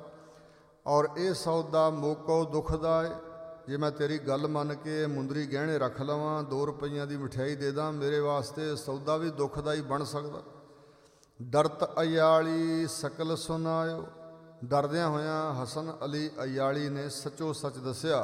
ਔਰ ਇਹ ਸੌਦਾ ਮੋਕੋ ਦੁਖਦਾ ਏ। ਜੇ ਮੈਂ ਤੇਰੀ ਗੱਲ ਮੰਨ ਕੇ ਮੁੰਦਰੀ ਗਹਿਣੇ ਰੱਖ ਲਵਾਂ, ਦੋ ਰੁਪਈਆਂ ਦੀ ਮਠਿਆਈ ਦੇ ਦਾਂ, ਮੇਰੇ ਵਾਸਤੇ ਸੌਦਾ ਵੀ ਦੁੱਖ ਦਾ ਹੀ ਬਣ ਸਕਦਾ। ਡਰਤ ਅਯਾਲੀ ਸਕਲ ਸੁਨਾਇਓ। ਡਰਦਿਆਂ ਹੋਇਆਂ ਹਸਨ ਅਲੀ ਅਯਾਲੀ ਨੇ ਸੱਚੋ ਸੱਚ ਦੱਸਿਆ।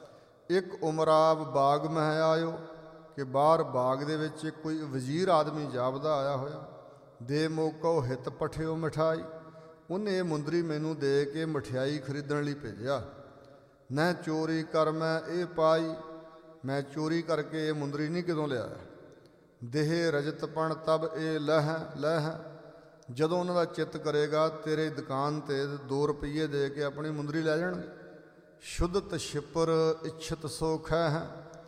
ਇੱਕ ਉਮਰਾਵ ਬਾਗ ਮਹਿ ਆਇਓ, ਕਿ ਬਾਹਰ ਬਾਗ ਦੇ ਵਿੱਚ ਕੋਈ ਵਜ਼ੀਰ ਆਦਮੀ ਜਾਪਦਾ ਆਇਆ ਹੋਇਆ। ਦੇ ਮੋਕੋ ਹਿੱਤ ਪਠਿਓ ਮਿਠਾਈ। ਉਹਨੇ ਇਹ ਮੁੰਦਰੀ ਮੈਨੂੰ ਦੇ ਕੇ ਮਠਿਆਈ ਖਰੀਦਣ ਲਈ ਭੇਜਿਆ। ਨੈ ਚੋਰੀ ਕਰ ਮੈਂ ਇਹ ਪਾਈ। ਮੈਂ ਚੋਰੀ ਕਰਕੇ ਇਹ ਮੁੰਦਰੀ ਨਹੀਂ ਕਿਦੋਂ ਲਿਆਇਆ। ਦੇਹ ਰਜਤਪਣ ਤਬ ਇਹ ਲਹ ਲਹ। ਜਦੋਂ ਉਹਨਾਂ ਦਾ ਚਿੱਤ ਕਰੇਗਾ ਤੇਰੇ ਦੁਕਾਨ 'ਤੇ ਦੋ ਰੁਪਈਏ ਦੇ ਕੇ ਆਪਣੀ ਮੁੰਦਰੀ ਲੈ ਜਾਣਗੇ। ਸ਼ੁੱਧਤ ਛਿਪਰ ਇੱਛਤ ਸੋਖ ਹੈ।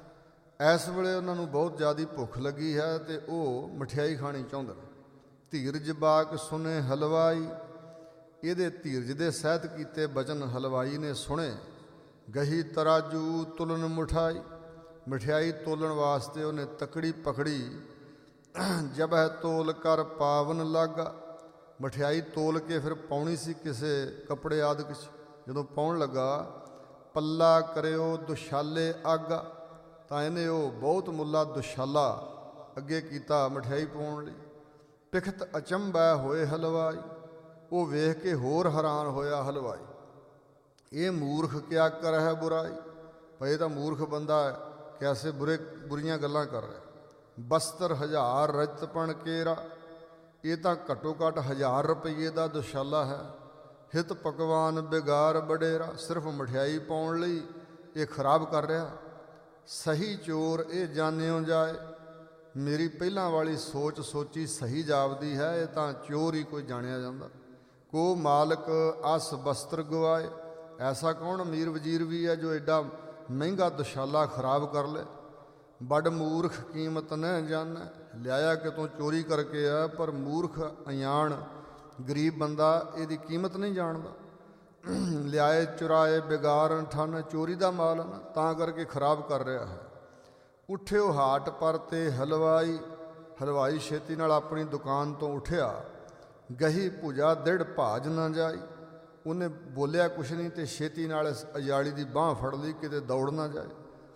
ਇਸ ਵੇਲੇ ਉਹਨਾਂ ਨੂੰ ਬਹੁਤ ਜ਼ਿਆਦਾ ਭੁੱਖ ਲੱਗੀ ਹੈ ਤੇ ਉਹ ਮਠਿਆਈ ਖਾਣੀ ਚਾਹੁੰਦੇ ਨੇ। ਧੀਰਜ ਬਾਕ ਸੁਨੇ ਹਲਵਾਈ। ਇਹਦੇ ਧੀਰਜ ਦੇ ਸਹਿਤ ਕੀਤੇ ਬਚਨ ਹਲਵਾਈ ਨੇ ਸੁਣੇ। ਗਹੀ ਤਰਾਜੂ ਤੁਲਨ ਮਿਠਾਈ। ਮਠਿਆਈ ਤੋਲਣ ਵਾਸਤੇ ਉਹਨੇ ਤਕੜੀ ਪਕੜੀ। ਜਬ ਹੈ ਤੋਲ ਕਰ ਪਾਵਨ ਲਾਗਾ। ਮਠਿਆਈ ਤੋਲ ਕੇ ਫਿਰ ਪਾਉਣੀ ਸੀ ਕਿਸੇ ਕੱਪੜੇ ਆਦਿਕ 'ਚ। ਜਦੋਂ ਪਾਉਣ ਲੱਗਾ, ਪੱਲਾ ਕਰਿਓ ਦੁਸ਼ਾਲੇ ਆਗਾ। ਤਾਂ ਇਹਨੇ ਉਹ ਬਹੁਤ ਮੁੱਲਾ ਦੁਸ਼ਾਲਾ ਅੱਗੇ ਕੀਤਾ ਮਠਿਆਈ ਪਾਉਣ ਲਈ। ਪਿਖਤ ਅਚੰਭੈ ਹੋਏ ਹਲਵਾਈ। ਉਹ ਵੇਖ ਕੇ ਹੋਰ ਹੈਰਾਨ ਹੋਇਆ ਹਲਵਾਈ। ਇਹ ਮੂਰਖ ਕਿਆ ਕਰ ਹੈ ਬੁਰਾਈ। ਭਈ ਤਾਂ ਮੂਰਖ ਬੰਦਾ ਹੈ, ਕੈਸੇ ਬੁਰੇ ਬੁਰੀਆਂ ਗੱਲਾਂ ਕਰ ਰਿਹਾ। ਬਸਤਰ ਹਜ਼ਾਰ ਰਜਤਪਣ ਕੇਰਾ। ਇਹ ਤਾਂ ਘੱਟੋ ਘੱਟ ਹਜ਼ਾਰ ਰੁਪਈਏ ਦਾ ਦੁਸ਼ਾਲਾ ਹੈ। ਹਿਤ ਪਕਵਾਨ ਬਿਗਾਰ ਬਡੇਰਾ। ਸਿਰਫ ਮਠਿਆਈ ਪਾਉਣ ਲਈ ਇਹ ਖਰਾਬ ਕਰ ਰਿਹਾ। ਸਹੀ ਚੋਰ ਇਹ ਜਾਣਿਓ ਜਾਏ। ਮੇਰੀ ਪਹਿਲਾਂ ਵਾਲੀ ਸੋਚ ਸੋਚੀ ਸਹੀ ਜਾਪਦੀ ਹੈ। ਇਹ ਤਾਂ ਚੋਰ ਹੀ ਕੋਈ ਜਾਣਿਆ ਜਾਂਦਾ। ਕੋ ਮਾਲਕ ਅਸ ਬਸਤਰ ਗਵਾਏ। ਐਸਾ ਕੌਣ ਅਮੀਰ ਵਜ਼ੀਰ ਵੀ ਹੈ ਜੋ ਐਡਾ ਮਹਿੰਗਾ ਦੁਸ਼ਾਲਾ ਖਰਾਬ ਕਰ ਲੈ। ਵੱਡ ਮੂਰਖ ਕੀਮਤ ਨ ਜਾਣੈ। ਲਿਆਇਆ ਕਿਤੋਂ ਚੋਰੀ ਕਰਕੇ ਆ, ਪਰ ਮੂਰਖ ਅਣਜਾਣ ਗਰੀਬ ਬੰਦਾ ਇਹਦੀ ਕੀਮਤ ਨਹੀਂ ਜਾਣਦਾ। ਲਿਆਏ ਚੁਰਾਏ ਬਿਗਾਰਨ ਠਨ। ਚੋਰੀ ਦਾ ਮਾਲ ਨਾ, ਤਾਂ ਕਰਕੇ ਖਰਾਬ ਕਰ ਰਿਹਾ ਹੈ। ਉੱਠਿਓ ਹਾਟ ਪਰ ਤੇ ਹਲਵਾਈ। ਹਲਵਾਈ ਛੇਤੀ ਨਾਲ ਆਪਣੀ ਦੁਕਾਨ ਤੋਂ ਉੱਠਿਆ। ਗਹੀ ਭੁਜਾ ਦਿੜ ਭਾਜ ਨਾ ਜਾਈ। ਉਹਨੇ ਬੋਲਿਆ ਕੁਛ ਨਹੀਂ ਤੇ ਛੇਤੀ ਨਾਲ ਇਸ ਅਯਾਲੀ ਦੀ ਬਾਂਹ ਫੜ ਲਈ, ਕਿਤੇ ਦੌੜ ਨਾ ਜਾਏ।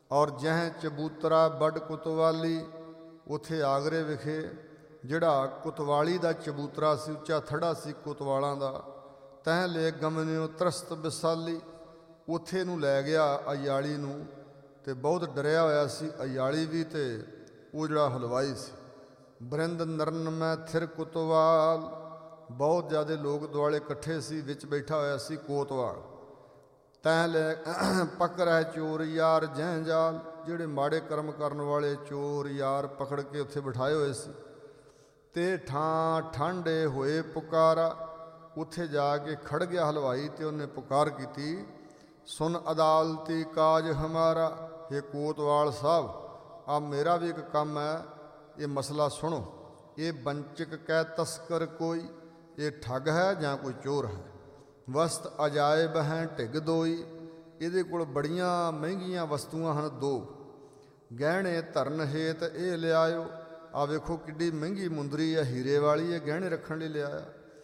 ਔਰ ਜਹ ਚਬੂਤਰਾ ਵੱਡ ਕੁਤਵਾਲੀ, ਉੱਥੇ ਆਗਰੇ ਵਿਖੇ ਜਿਹੜਾ ਕੁਤਵਾਲੀ ਦਾ ਚਬੂਤਰਾ ਸੀ, ਉੱਚਾ ਥੜਾ ਸੀ ਕੁਤਵਾਲਾਂ ਦਾ, ਤੈਂ ਲੈ ਗਮਨਿਓ ਤਰਸਤ ਵਿਸਾਲੀ, ਉੱਥੇ ਨੂੰ ਲੈ ਗਿਆ ਅਯਾਲੀ ਨੂੰ। ਅਤੇ ਬਹੁਤ ਡਰਿਆ ਹੋਇਆ ਸੀ ਅਯਾਲੀ ਵੀ ਅਤੇ ਉਹ ਜਿਹੜਾ ਹਲਵਾਈ ਸੀ। ਬਰਿੰਦ ਨਰਨ ਮੈਂ ਥਿਰ ਕੁਤਵਾਲ, ਬਹੁਤ ਜ਼ਿਆਦਾ ਲੋਕ ਦੁਆਲੇ ਇਕੱਠੇ ਸੀ, ਵਿੱਚ ਬੈਠਾ ਹੋਇਆ ਸੀ ਕੋਤਵਾਲ। ਤੈਂ ਲੈ ਪਕੜੈ ਚੋਰ ਯਾਰ ਜਹ ਜਾਲ, ਜਿਹੜੇ ਮਾੜੇ ਕਰਮ ਕਰਨ ਵਾਲੇ ਚੋਰ ਯਾਰ ਪਕੜ ਕੇ ਉੱਥੇ ਬਿਠਾਏ ਹੋਏ ਸੀ। ਤੇ ਠਾਂ ਠਾਂਡੇ ਹੋਏ ਪੁਕਾਰਾ, ਉੱਥੇ ਜਾ ਕੇ ਖੜ ਗਿਆ ਹਲਵਾਈ ਅਤੇ ਉਹਨੇ ਪੁਕਾਰ ਕੀਤੀ, ਸੁਨ ਅਦਾਲਤੀ ਕਾਜ ਹਮਾਰਾ, ਇਹ ਕੋਤਵਾਲ ਸਾਹਿਬ, ਆ ਮੇਰਾ ਵੀ ਇੱਕ ਕੰਮ ਹੈ, ਇਹ ਮਸਲਾ ਸੁਣੋ। ਇਹ ਬੰਚਕ ਕੈ ਤਸਕਰ ਕੋਈ, ਇਹ ਠੱਗ ਹੈ ਜਾਂ ਕੋਈ ਚੋਰ ਹੈ। ਵਸਤ ਅਜਾਇਬ ਹੈ ਢਿੱਗ ਦੋਈ, ਇਹਦੇ ਕੋਲ ਬੜੀਆਂ ਮਹਿੰਗੀਆਂ ਵਸਤੂਆਂ ਹਨ ਦੋ। ਗਹਿਣੇ ਧਰਨ ਹੇਤ ਇਹ ਲਿਆਇਓ, ਆ ਵੇਖੋ ਕਿੱਡੀ ਮਹਿੰਗੀ ਮੁੰਦਰੀ ਹੈ, ਹੀਰੇ ਵਾਲੀ, ਇਹ ਗਹਿਣੇ ਰੱਖਣ ਲਈ ਲਿਆਇਆ।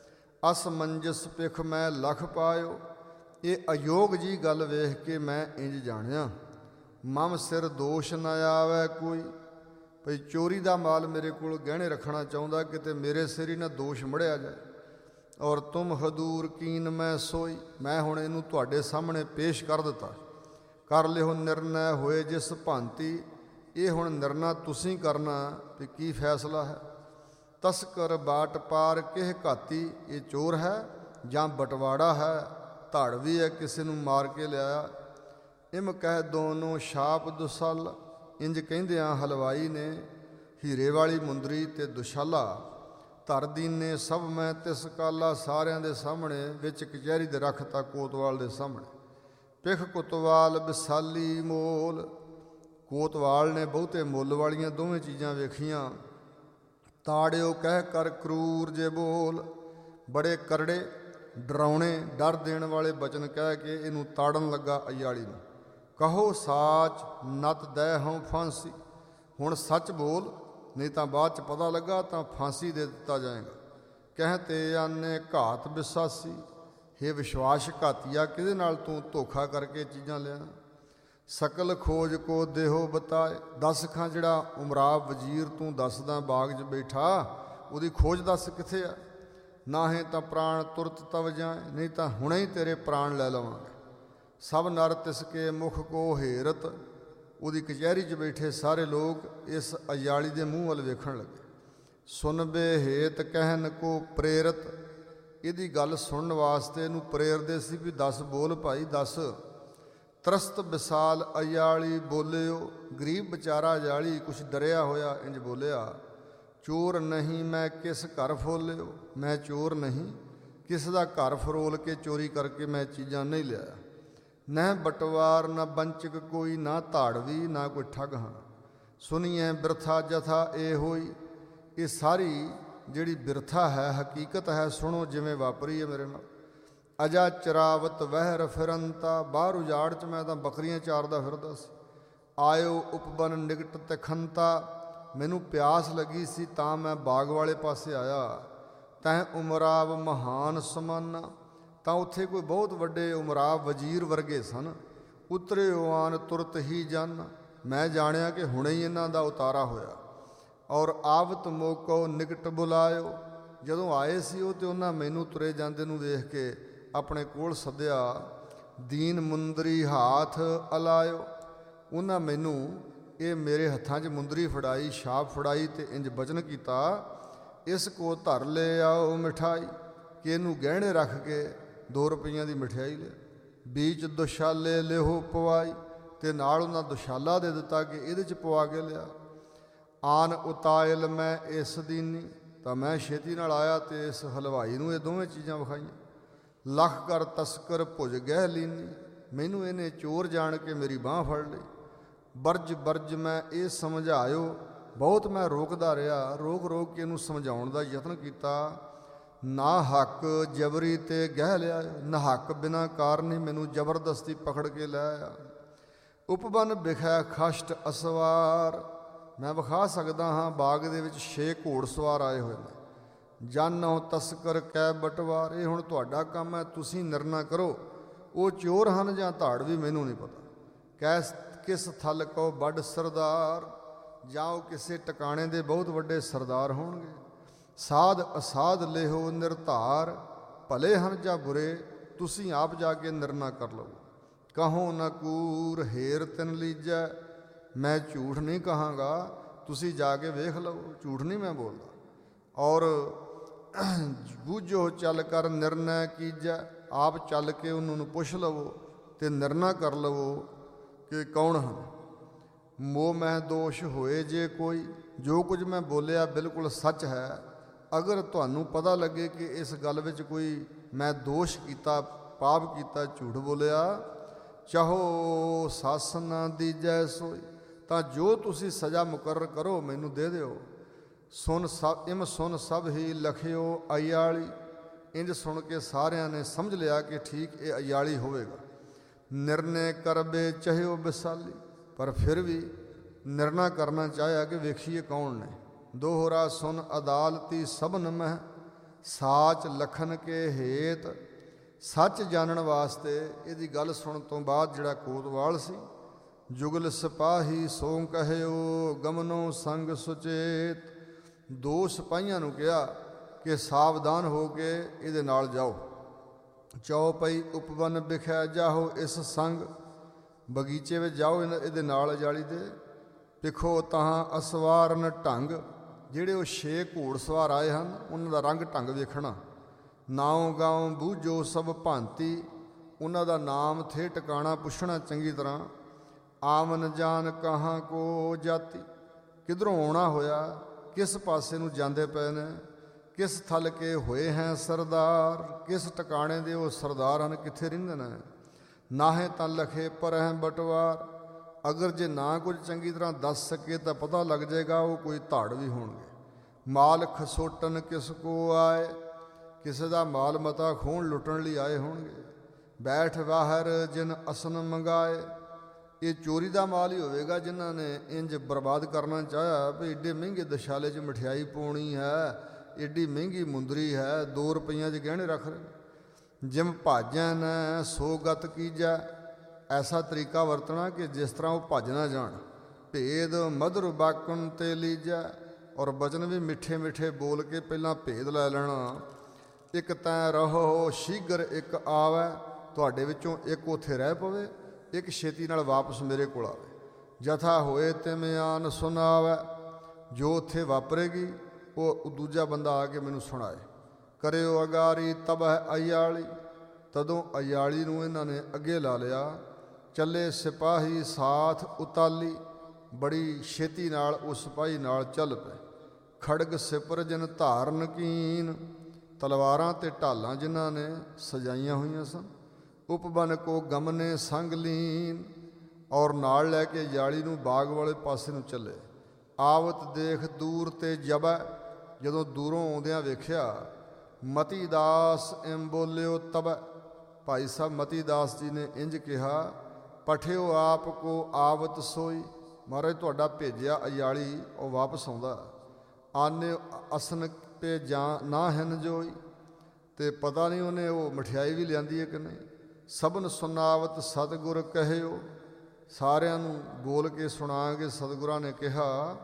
ਅਸਮੰਜਸ ਪਿਖ ਮੈਂ ਲਖ ਪਾਇਓ, ਇਹ ਅਯੋਗ ਜੀ ਗੱਲ ਵੇਖ ਕੇ ਮੈਂ ਇੰਜ ਜਾਣਿਆ। ਮਮ ਸਿਰ ਦੋਸ਼ ਨਾ ਆਵੇ ਕੋਈ, ਭਈ ਚੋਰੀ ਦਾ ਮਾਲ ਮੇਰੇ ਕੋਲ ਗਹਿਣੇ ਰੱਖਣਾ ਚਾਹੁੰਦਾ, ਕਿਤੇ ਮੇਰੇ ਸਿਰ ਹੀ ਨਾ ਦੋਸ਼ ਮੜਿਆ ਜਾਏ। ਔਰ ਤੁਮ ਹਦੂਰ ਕੀਨ ਮੈਂ ਸੋਈ, ਮੈਂ ਹੁਣ ਇਹਨੂੰ ਤੁਹਾਡੇ ਸਾਹਮਣੇ ਪੇਸ਼ ਕਰ ਦਿੱਤਾ। ਕਰ ਲਿਓ ਨਿਰਣੈ ਹੋਏ ਜਿਸ ਭਾਂਤੀ, ਇਹ ਹੁਣ ਨਿਰਣਾ ਤੁਸੀਂ ਕਰਨਾ ਵੀ ਕੀ ਫੈਸਲਾ ਹੈ। ਤਸਕਰ ਬਾਟ ਪਾਰ ਕਿਹ ਘਾਤੀ, ਇਹ ਚੋਰ ਹੈ ਜਾਂ ਬਟਵਾੜਾ ਹੈ, ਧੜ ਵੀ ਹੈ, ਕਿਸੇ ਨੂੰ ਮਾਰ ਕੇ ਲਿਆਇਆ। ਇਮ ਕਹਿ ਦੋਨੋਂ ਛਾਪ ਦੁਸਲ, ਇੰਜ ਕਹਿੰਦਿਆਂ ਹਲਵਾਈ ਨੇ ਹੀਰੇ ਵਾਲੀ ਮੁੰਦਰੀ ਅਤੇ ਦੁਸ਼ਾਲਾ ਧਰ ਦੀਨੇ ਸਭ ਮੈਂ ਤਿਸ ਕਾਲਾ, ਸਾਰਿਆਂ ਦੇ ਸਾਹਮਣੇ ਵਿੱਚ ਕਚਹਿਰੀ ਦੇ ਰੱਖਤਾ ਕੋਤਵਾਲ ਦੇ ਸਾਹਮਣੇ। ਪਿਖ ਕੁਤਵਾਲ ਵਿਸਾਲੀ ਮੋਲ, ਕੋਤਵਾਲ ਨੇ ਬਹੁਤੇ ਮੁੱਲ ਵਾਲੀਆਂ ਦੋਵੇਂ ਚੀਜ਼ਾਂ ਵੇਖੀਆਂ। ਤਾੜਿਓ ਕਹਿ ਕਰ ਕਰੂਰ ਜੇ ਬੋਲ, ਬੜੇ ਕਰੜੇ ਡਰਾਉਣੇ ਡਰ ਦੇਣ ਵਾਲੇ ਬਚਨ ਕਹਿ ਕੇ ਇਹਨੂੰ ਤਾੜਨ ਲੱਗਾ ਅਯਾਲੀ ਨੂੰ। ਕਹੋ ਸਾਚ ਨੱਤ ਦੈ ਹਉ ਫਾਂਸੀ, ਹੁਣ ਸੱਚ ਬੋਲ, ਨਹੀਂ ਤਾਂ ਬਾਅਦ 'ਚ ਪਤਾ ਲੱਗਾ ਤਾਂ ਫਾਂਸੀ ਦੇ ਦਿੱਤਾ ਜਾਏਗਾ। ਕਹਿ ਤੇ ਆਨੇ ਘਾਤ ਵਿਸਾਸੀ, ਹੇ ਵਿਸ਼ਵਾਸ ਘਾਤੀਆ, ਕਿਹਦੇ ਨਾਲ ਤੂੰ ਧੋਖਾ ਕਰਕੇ ਚੀਜ਼ਾਂ ਲਿਆ। ਸਕਲ ਖੋਜ ਕੋ ਦੇਹੋ ਬਤਾਏ, ਦੱਸ ਖਾਂ ਜਿਹੜਾ ਉਮਰਾਵ ਵਜ਼ੀਰ ਤੂੰ ਦੱਸਦਾ ਬਾਗ 'ਚ ਬੈਠਾ, ਉਹਦੀ ਖੋਜ ਦੱਸ ਕਿੱਥੇ ਆ। ਨਾਹੇ ਤਾਂ ਪ੍ਰਾਣ ਤੁਰਤ ਤਵ ਜਾਏ, ਨਹੀਂ ਤਾਂ ਹੁਣੇ ਹੀ ਤੇਰੇ ਪ੍ਰਾਣ ਲੈ ਲਵਾਂਗੇ। ਸਭ ਨਰ ਤਿਸਕੇ ਮੁਖ ਕੋ ਹੇਰਤ, ਉਹਦੀ ਕਚਹਿਰੀ 'ਚ ਬੈਠੇ ਸਾਰੇ ਲੋਕ ਇਸ ਅਯਾਲੀ ਦੇ ਮੂੰਹ ਵੱਲ ਵੇਖਣ ਲੱਗੇ। ਸੁਨ ਬੇ ਹੇਤ ਕਹਿਨ ਕੋ ਪ੍ਰੇਰਤ, ਇਹਦੀ ਗੱਲ ਸੁਣਨ ਵਾਸਤੇ ਇਹਨੂੰ ਪ੍ਰੇਰਦੇ ਸੀ ਵੀ ਦੱਸ ਬੋਲ ਭਾਈ ਦੱਸ। ਤਰਸਤ ਵਿਸਾਲ ਅਯਾਲੀ ਬੋਲਿਓ, ਗਰੀਬ ਵਿਚਾਰਾ ਅਯਾਲੀ ਕੁਛ ਡਰਿਆ ਹੋਇਆ ਇੰਜ ਬੋਲਿਆ। ਚੋਰ ਨਹੀਂ ਮੈਂ ਕਿਸ ਘਰ ਫੋਲਿਓ, ਮੈਂ ਚੋਰ ਨਹੀਂ, ਕਿਸ ਦਾ ਘਰ ਫਰੋਲ ਕੇ ਚੋਰੀ ਕਰਕੇ ਮੈਂ ਚੀਜ਼ਾਂ ਨਹੀਂ ਲਿਆਇਆ। ਨਾ ਬਟਵਾਰ ਨਾ ਬੰਚਕ ਕੋਈ, ਨਾ ਧਾੜਵੀ ਨਾ ਕੋਈ ਠੱਗ ਹਾਂ। ਸੁਣੀਐ ਬਿਰਥਾ ਜਥਾ ਇਹ ਹੋਈ, ਇਹ ਸਾਰੀ ਜਿਹੜੀ ਬਿਰਥਾ ਹੈ ਹਕੀਕਤ ਹੈ, ਸੁਣੋ ਜਿਵੇਂ ਵਾਪਰੀ ਹੈ ਮੇਰੇ ਨਾਲ। ਅਜਾ ਚਰਾਵਤ ਵਹਿਰ ਫਿਰੰਤਾ, ਬਾਹਰ ਉਜਾੜ 'ਚ ਮੈਂ ਤਾਂ ਬੱਕਰੀਆਂ ਚਾਰਦਾ ਫਿਰਦਾ ਸੀ। ਆਇਓ ਉਪਬਨ ਨਿਕਟ ਤਖੰਤਾ, ਮੈਨੂੰ ਪਿਆਸ ਲੱਗੀ ਸੀ ਤਾਂ ਮੈਂ ਬਾਗ ਵਾਲੇ ਪਾਸੇ ਆਇਆ। ਤੈਂ ਉਮਰਾਵ ਮਹਾਨ ਸਮਾਨਾ, ਤਾਂ ਉੱਥੇ ਕੋਈ ਬਹੁਤ ਵੱਡੇ ਉਮਰਾਵ ਵਜ਼ੀਰ ਵਰਗੇ ਸਨ। ਉਤਰੇ ਆਨ ਤੁਰਤ ਹੀ ਜਨ, ਮੈਂ ਜਾਣਿਆ ਕਿ ਹੁਣੇ ਹੀ ਇਹਨਾਂ ਦਾ ਉਤਾਰਾ ਹੋਇਆ। ਔਰ ਆਵਤ ਮੋਕੋ ਨਿਕਟ ਬੁਲਾਇਓ, ਜਦੋਂ ਆਏ ਸੀ ਉਹ ਤੇ ਉਹਨਾਂ ਮੈਨੂੰ ਤੁਰੇ ਜਾਂਦੇ ਨੂੰ ਵੇਖ ਕੇ ਆਪਣੇ ਕੋਲ ਸੱਦਿਆ। ਦੀਨ ਮੁੰਦਰੀ ਹਾਥ ਅਲਾਇਓ, ਉਹਨਾਂ ਮੈਨੂੰ ਇਹ ਮੇਰੇ ਹੱਥਾਂ 'ਚ ਮੁੰਦਰੀ ਫੜਾਈ, ਛਾਪ ਫੜਾਈ ਅਤੇ ਇੰਜ ਬਚਨ ਕੀਤਾ, ਇਸ ਕੋ ਧਰ ਲੈ ਆਓ ਮਿਠਾਈ, ਕਿ ਇਹਨੂੰ ਗਹਿਣੇ ਰੱਖ ਕੇ ਦੋ ਰੁਪਈਆਂ ਦੀ ਮਠਿਆਈ ਲਿਆ। ਬੀਚ ਦੁਸ਼ਾਲੇ ਲਿਹੋ ਪਵਾਈ, ਅਤੇ ਨਾਲ ਉਹਨਾਂ ਦੁਸ਼ਾਲਾ ਦੇ ਦਿੱਤਾ ਕਿ ਇਹਦੇ 'ਚ ਪਵਾ ਕੇ ਲਿਆ। ਆਨ ਉਤਾਇਲ ਮੈਂ ਇਸ ਦੀਨੀ, ਤਾਂ ਮੈਂ ਛੇਤੀ ਨਾਲ ਆਇਆ ਅਤੇ ਇਸ ਹਲਵਾਈ ਨੂੰ ਇਹ ਦੋਵੇਂ ਚੀਜ਼ਾਂ ਵਿਖਾਈਆਂ। ਲੱਖ ਕਰ ਤਸਕਰ ਭੁਜ ਗਹਿ ਲੀਨੀ, ਮੈਨੂੰ ਇਹਨੇ ਚੋਰ ਜਾਣ ਕੇ ਮੇਰੀ ਬਾਂਹ ਫੜ ਲਈ। ਬਰਜ ਬਰਜ ਮੈਂ ਇਹ ਸਮਝਾਇਓ, ਬਹੁਤ ਮੈਂ ਰੋਕਦਾ ਰਿਹਾ, ਰੋਕ ਰੋਕ ਕੇ ਇਹਨੂੰ ਸਮਝਾਉਣ ਦਾ ਯਤਨ ਕੀਤਾ। ਨਾ ਹੱਕ ਜਬਰੀ ਤੇ ਗਹਿ ਲਿਆ, ਨਾ ਹੱਕ ਬਿਨਾਂ ਕਾਰਨ ਹੀ ਮੈਨੂੰ ਜ਼ਬਰਦਸਤੀ ਪਕੜ ਕੇ ਲੈ ਆਇਆ। ਉਪਬਨ ਵਿਖੈ ਖਸ਼ਟ ਅਸਵਾਰ, ਮੈਂ ਵਿਖਾ ਸਕਦਾ ਹਾਂ ਬਾਗ ਦੇ ਵਿੱਚ ਛੇ ਘੋੜ ਸਵਾਰ ਆਏ ਹੋਏ ਨੇ। ਜਾਨੋ ਤਸਕਰ ਕੈ ਬਟਵਾਰ, ਇਹ ਹੁਣ ਤੁਹਾਡਾ ਕੰਮ ਹੈ, ਤੁਸੀਂ ਨਿਰਣਾ ਕਰੋ ਉਹ ਚੋਰ ਹਨ ਜਾਂ ਧਾੜ ਵੀ ਮੈਨੂੰ ਨਹੀਂ ਪਤਾ। ਕਹਿ ਕਿਸ ਥਲ ਕੋ ਵੱਡ ਸਰਦਾਰ, ਜਾਂ ਉਹ ਕਿਸੇ ਟਿਕਾਣੇ ਦੇ ਬਹੁਤ ਵੱਡੇ ਸਰਦਾਰ ਹੋਣਗੇ। ਸਾਧ ਅਸਾਧ ਲਿਹੋ ਨਿਰਧਾਰ, ਭਲੇ ਹਨ ਜਾਂ ਬੁਰੇ ਤੁਸੀਂ ਆਪ ਜਾ ਕੇ ਨਿਰਣਾ ਕਰ ਲਓ। ਕਹੋ ਨਾ ਕੂਰ ਹੇਰ ਤਿਨ ਲੀਜੈ, ਮੈਂ ਝੂਠ ਨਹੀਂ ਕਹਾਂਗਾ, ਤੁਸੀਂ ਜਾ ਕੇ ਵੇਖ ਲਓ, ਝੂਠ ਨਹੀਂ ਮੈਂ ਬੋਲਦਾ। ਔਰ ਬੂਝੋ ਚੱਲ ਕਰ ਨਿਰਣੈ ਕੀਜੈ, ਆਪ ਚੱਲ ਕੇ ਉਹਨਾਂ ਨੂੰ ਪੁੱਛ ਲਵੋ ਅਤੇ ਨਿਰਣਾ ਕਰ ਲਵੋ ਕਿ ਕੌਣ ਹਨ। ਮੋਹ ਮੈਂ ਦੋਸ਼ ਹੋਏ ਜੇ ਕੋਈ, ਜੋ ਕੁਝ ਮੈਂ ਬੋਲਿਆ ਬਿਲਕੁਲ ਸੱਚ ਹੈ। ਅਗਰ ਤੁਹਾਨੂੰ ਪਤਾ ਲੱਗੇ ਕਿ ਇਸ ਗੱਲ ਵਿੱਚ ਕੋਈ ਮੈਂ ਦੋਸ਼ ਕੀਤਾ, ਪਾਪ ਕੀਤਾ, ਝੂਠ ਬੋਲਿਆ, ਚਾਹੋ ਸਾਸਨ ਨਾ ਦੀਜੈ ਸੋਈ, ਤਾਂ ਜੋ ਤੁਸੀਂ ਸਜ਼ਾ ਮੁਕਰਰ ਕਰੋ ਮੈਨੂੰ ਦੇ ਦਿਓ। ਸੁਣ ਸਭ ਇਮ ਸੁਣ ਸਭ ਹੀ ਲਖਿਓ ਅਯਾਲੀ, ਇੰਝ ਸੁਣ ਕੇ ਸਾਰਿਆਂ ਨੇ ਸਮਝ ਲਿਆ ਕਿ ਠੀਕ ਇਹ ਅਯਾਲੀ ਹੋਵੇਗਾ। ਨਿਰਣੇ ਕਰਬੇ ਚਾਹਿਓ ਵਿਸਾਲੀ, ਪਰ ਫਿਰ ਵੀ ਨਿਰਣਾ ਕਰਨਾ ਚਾਹਿਆ ਕਿ ਵੇਖੀਏ ਕੌਣ ਨੇ। ਦੋਹਰਾ ਸੁਨ ਅਦਾਲਤੀ ਸਭਨ ਮਹਿ, ਸਾਚ ਲਖਨ ਕੇ ਹੇਤ, ਸੱਚ ਜਾਣਨ ਵਾਸਤੇ ਇਹਦੀ ਗੱਲ ਸੁਣਨ ਤੋਂ ਬਾਅਦ ਜਿਹੜਾ ਕੋਤਵਾਲ ਸੀ, ਜੁਗਲ ਸਿਪਾਹੀ ਸੋ ਕਹਿਓ ਗਮਨੋ ਸੰਗ ਸੁਚੇਤ, ਦੋ ਸਿਪਾਹੀਆਂ ਨੂੰ ਕਿਹਾ ਕਿ ਸਾਵਧਾਨ ਹੋ ਕੇ ਇਹਦੇ ਨਾਲ ਜਾਓ। ਚੌਪਈ ਉਪਵਨ ਵਿਖਿਆ ਜਾਓ ਇਸ ਸੰਗ, ਬਗੀਚੇ ਵਿੱਚ ਜਾਓ ਇਹਦੇ ਨਾਲ ਅਜਾਲੀ ਦੇ। ਪਿਖੋ ਤਾਂ ਅਸਵਾਰਨ ਢੰਗ, ਜਿਹੜੇ ਉਹ ਛੇ ਘੋੜ ਸਵਾਰ ਆਏ ਹਨ ਉਹਨਾਂ ਦਾ ਰੰਗ ਢੰਗ ਵੇਖਣਾ। ਨਾਉ ਗਾਉ ਬੂਝੋ ਸਭ ਭਾਂਤੀ, ਉਹਨਾਂ ਦਾ ਨਾਮ ਥੇ ਟਿਕਾਣਾ ਪੁੱਛਣਾ ਚੰਗੀ ਤਰ੍ਹਾਂ। ਆਮਨ ਜਾਨ ਕਹਾਂ ਕੋ ਜਾਤੀ, ਕਿੱਧਰੋਂ ਆਉਣਾ ਹੋਇਆ, ਕਿਸ ਪਾਸੇ ਨੂੰ ਜਾਂਦੇ ਪਏ ਨੇ, ਕਿਸ ਥਲ ਕੇ ਹੋਏ ਹੈ ਸਰਦਾਰ, ਕਿਸ ਟਿਕਾਣੇ ਦੇ ਉਹ ਸਰਦਾਰ ਹਨ, ਕਿੱਥੇ ਰਹਿੰਦੇ ਨੇ। ਨਾਹੇ ਤਾਂ ਲਖੇ ਪਰ ਹੈ ਬਟਵਾਰ, ਅਗਰ ਜੇ ਨਾ ਕੁਝ ਚੰਗੀ ਤਰ੍ਹਾਂ ਦੱਸ ਸਕੇ ਤਾਂ ਪਤਾ ਲੱਗ ਜਾਏਗਾ ਉਹ ਕੋਈ ਧਾੜ ਵੀ ਹੋਣਗੇ। ਮਾਲ ਖਸੋਟਨ ਕਿਸ ਕੋ ਆਏ, ਕਿਸੇ ਦਾ ਮਾਲ ਮਤਾ ਖੋਹਣ ਲੁੱਟਣ ਲਈ ਆਏ ਹੋਣਗੇ। ਬੈਠ ਬਾਹਰ ਜਿਨ ਅਸਨ ਮੰਗਾਏ, ਇਹ ਚੋਰੀ ਦਾ ਮਾਲ ਹੀ ਹੋਵੇਗਾ ਜਿਨ੍ਹਾਂ ਨੇ ਇੰਜ ਬਰਬਾਦ ਕਰਨਾ ਚਾਹਿਆ ਵੀ ਏਡੇ ਮਹਿੰਗੇ ਦਸ਼ਾਲੇ 'ਚ ਮਠਿਆਈ ਪਾਉਣੀ ਹੈ, ਏਡੀ ਮਹਿੰਗੀ ਮੁੰਦਰੀ ਹੈ, ਦੋ ਰੁਪਈਆਂ 'ਚ ਗਹਿਣੇ ਰੱਖ ਰਹੇ। ਜਿਮ ਭਾਜਨ ਸੋ ਗਤ ਕੀਜੈ, ਐਸਾ ਤਰੀਕਾ ਵਰਤਣਾ ਕਿ ਜਿਸ ਤਰ੍ਹਾਂ ਉਹ ਭੱਜ ਨਾ ਜਾਣ। ਭੇਦ ਮਧੁਰ ਬਾਕਨ ਤੇ ਲੀਜੈ, ਔਰ ਬਚਨ ਵੀ ਮਿੱਠੇ ਮਿੱਠੇ ਬੋਲ ਕੇ ਪਹਿਲਾਂ ਭੇਦ ਲੈ ਲੈਣਾ। ਇੱਕ ਤੈਂ ਰਹੋ ਸ਼ੀਘਰ ਇੱਕ ਆਵੈ, ਤੁਹਾਡੇ ਵਿੱਚੋਂ ਇੱਕ ਉੱਥੇ ਰਹਿ ਪਵੇ, ਇੱਕ ਛੇਤੀ ਨਾਲ ਵਾਪਸ ਮੇਰੇ ਕੋਲ ਆਵੇ। ਜਥਾ ਹੋਏ ਤਿਮਿਆਨ ਸੁਣਾਵੈ, ਜੋ ਉੱਥੇ ਵਾਪਰੇਗੀ ਉਹ ਦੂਜਾ ਬੰਦਾ ਆ ਕੇ ਮੈਨੂੰ ਸੁਣਾਏ। ਕਰਿਓ ਅਗਾਰੀ ਤਬਹਿ ਅਯਾਲੀ, ਤਦੋਂ ਅਯਾਲੀ ਨੂੰ ਇਹਨਾਂ ਨੇ ਅੱਗੇ ਲਾ ਲਿਆ। ਚੱਲੇ ਸਿਪਾਹੀ ਸਾਥ ਉਤਾਲੀ, ਬੜੀ ਛੇਤੀ ਨਾਲ ਉਹ ਸਿਪਾਹੀ ਨਾਲ ਚੱਲ ਪਏ। ਖੜਗ ਸਿਪਰ ਜਿਨ ਧਾਰਨ ਕੀਨ, ਤਲਵਾਰਾਂ ਅਤੇ ਢਾਲਾਂ ਜਿਨ੍ਹਾਂ ਨੇ ਸਜਾਈਆਂ ਹੋਈਆਂ ਸਨ। ਉਪਬਨ ਕੋ ਗਮਨੇ ਸੰਗ ਲੀਨ, ਔਰ ਨਾਲ ਲੈ ਕੇ ਅਯਾਲੀ ਨੂੰ ਬਾਗ ਵਾਲੇ ਪਾਸੇ ਨੂੰ ਚੱਲੇ। ਆਵਤ ਦੇਖ ਦੂਰ ਤੇ ਜਬੈ, ਜਦੋਂ ਦੂਰੋਂ ਆਉਂਦਿਆਂ ਵੇਖਿਆ। ਮਤੀ ਦਾਸ ਐਮ ਬੋਲਿਓ ਤਬੈ, ਭਾਈ ਸਾਹਿਬ ਮਤੀ ਦਾਸ ਜੀ ਨੇ ਇੰਝ ਕਿਹਾ, ਪਠਿਓ ਆਪ ਕੋ ਆਵਤ ਸੋਈ, ਮਹਾਰਾਜ ਤੁਹਾਡਾ ਭੇਜਿਆ ਅਯਾਲੀ ਉਹ ਵਾਪਸ ਆਉਂਦਾ। ਆਨੇ ਅਸਨ ਪੇ ਜਾਂ ਨਾ ਹਨ ਜੋਈ, ਅਤੇ ਪਤਾ ਨਹੀਂ ਉਹਨੇ ਉਹ ਮਠਿਆਈ ਵੀ ਲਿਆਂਦੀ ਹੈ ਕਿ ਨਹੀਂ। ਸਭਨ ਸੁਨਾਵਤ ਸਤਿਗੁਰ ਕਹਿਓ, ਸਾਰਿਆਂ ਨੂੰ ਬੋਲ ਕੇ ਸੁਣਾਂਗੇ। ਸਤਿਗੁਰਾਂ ਨੇ ਕਿਹਾ,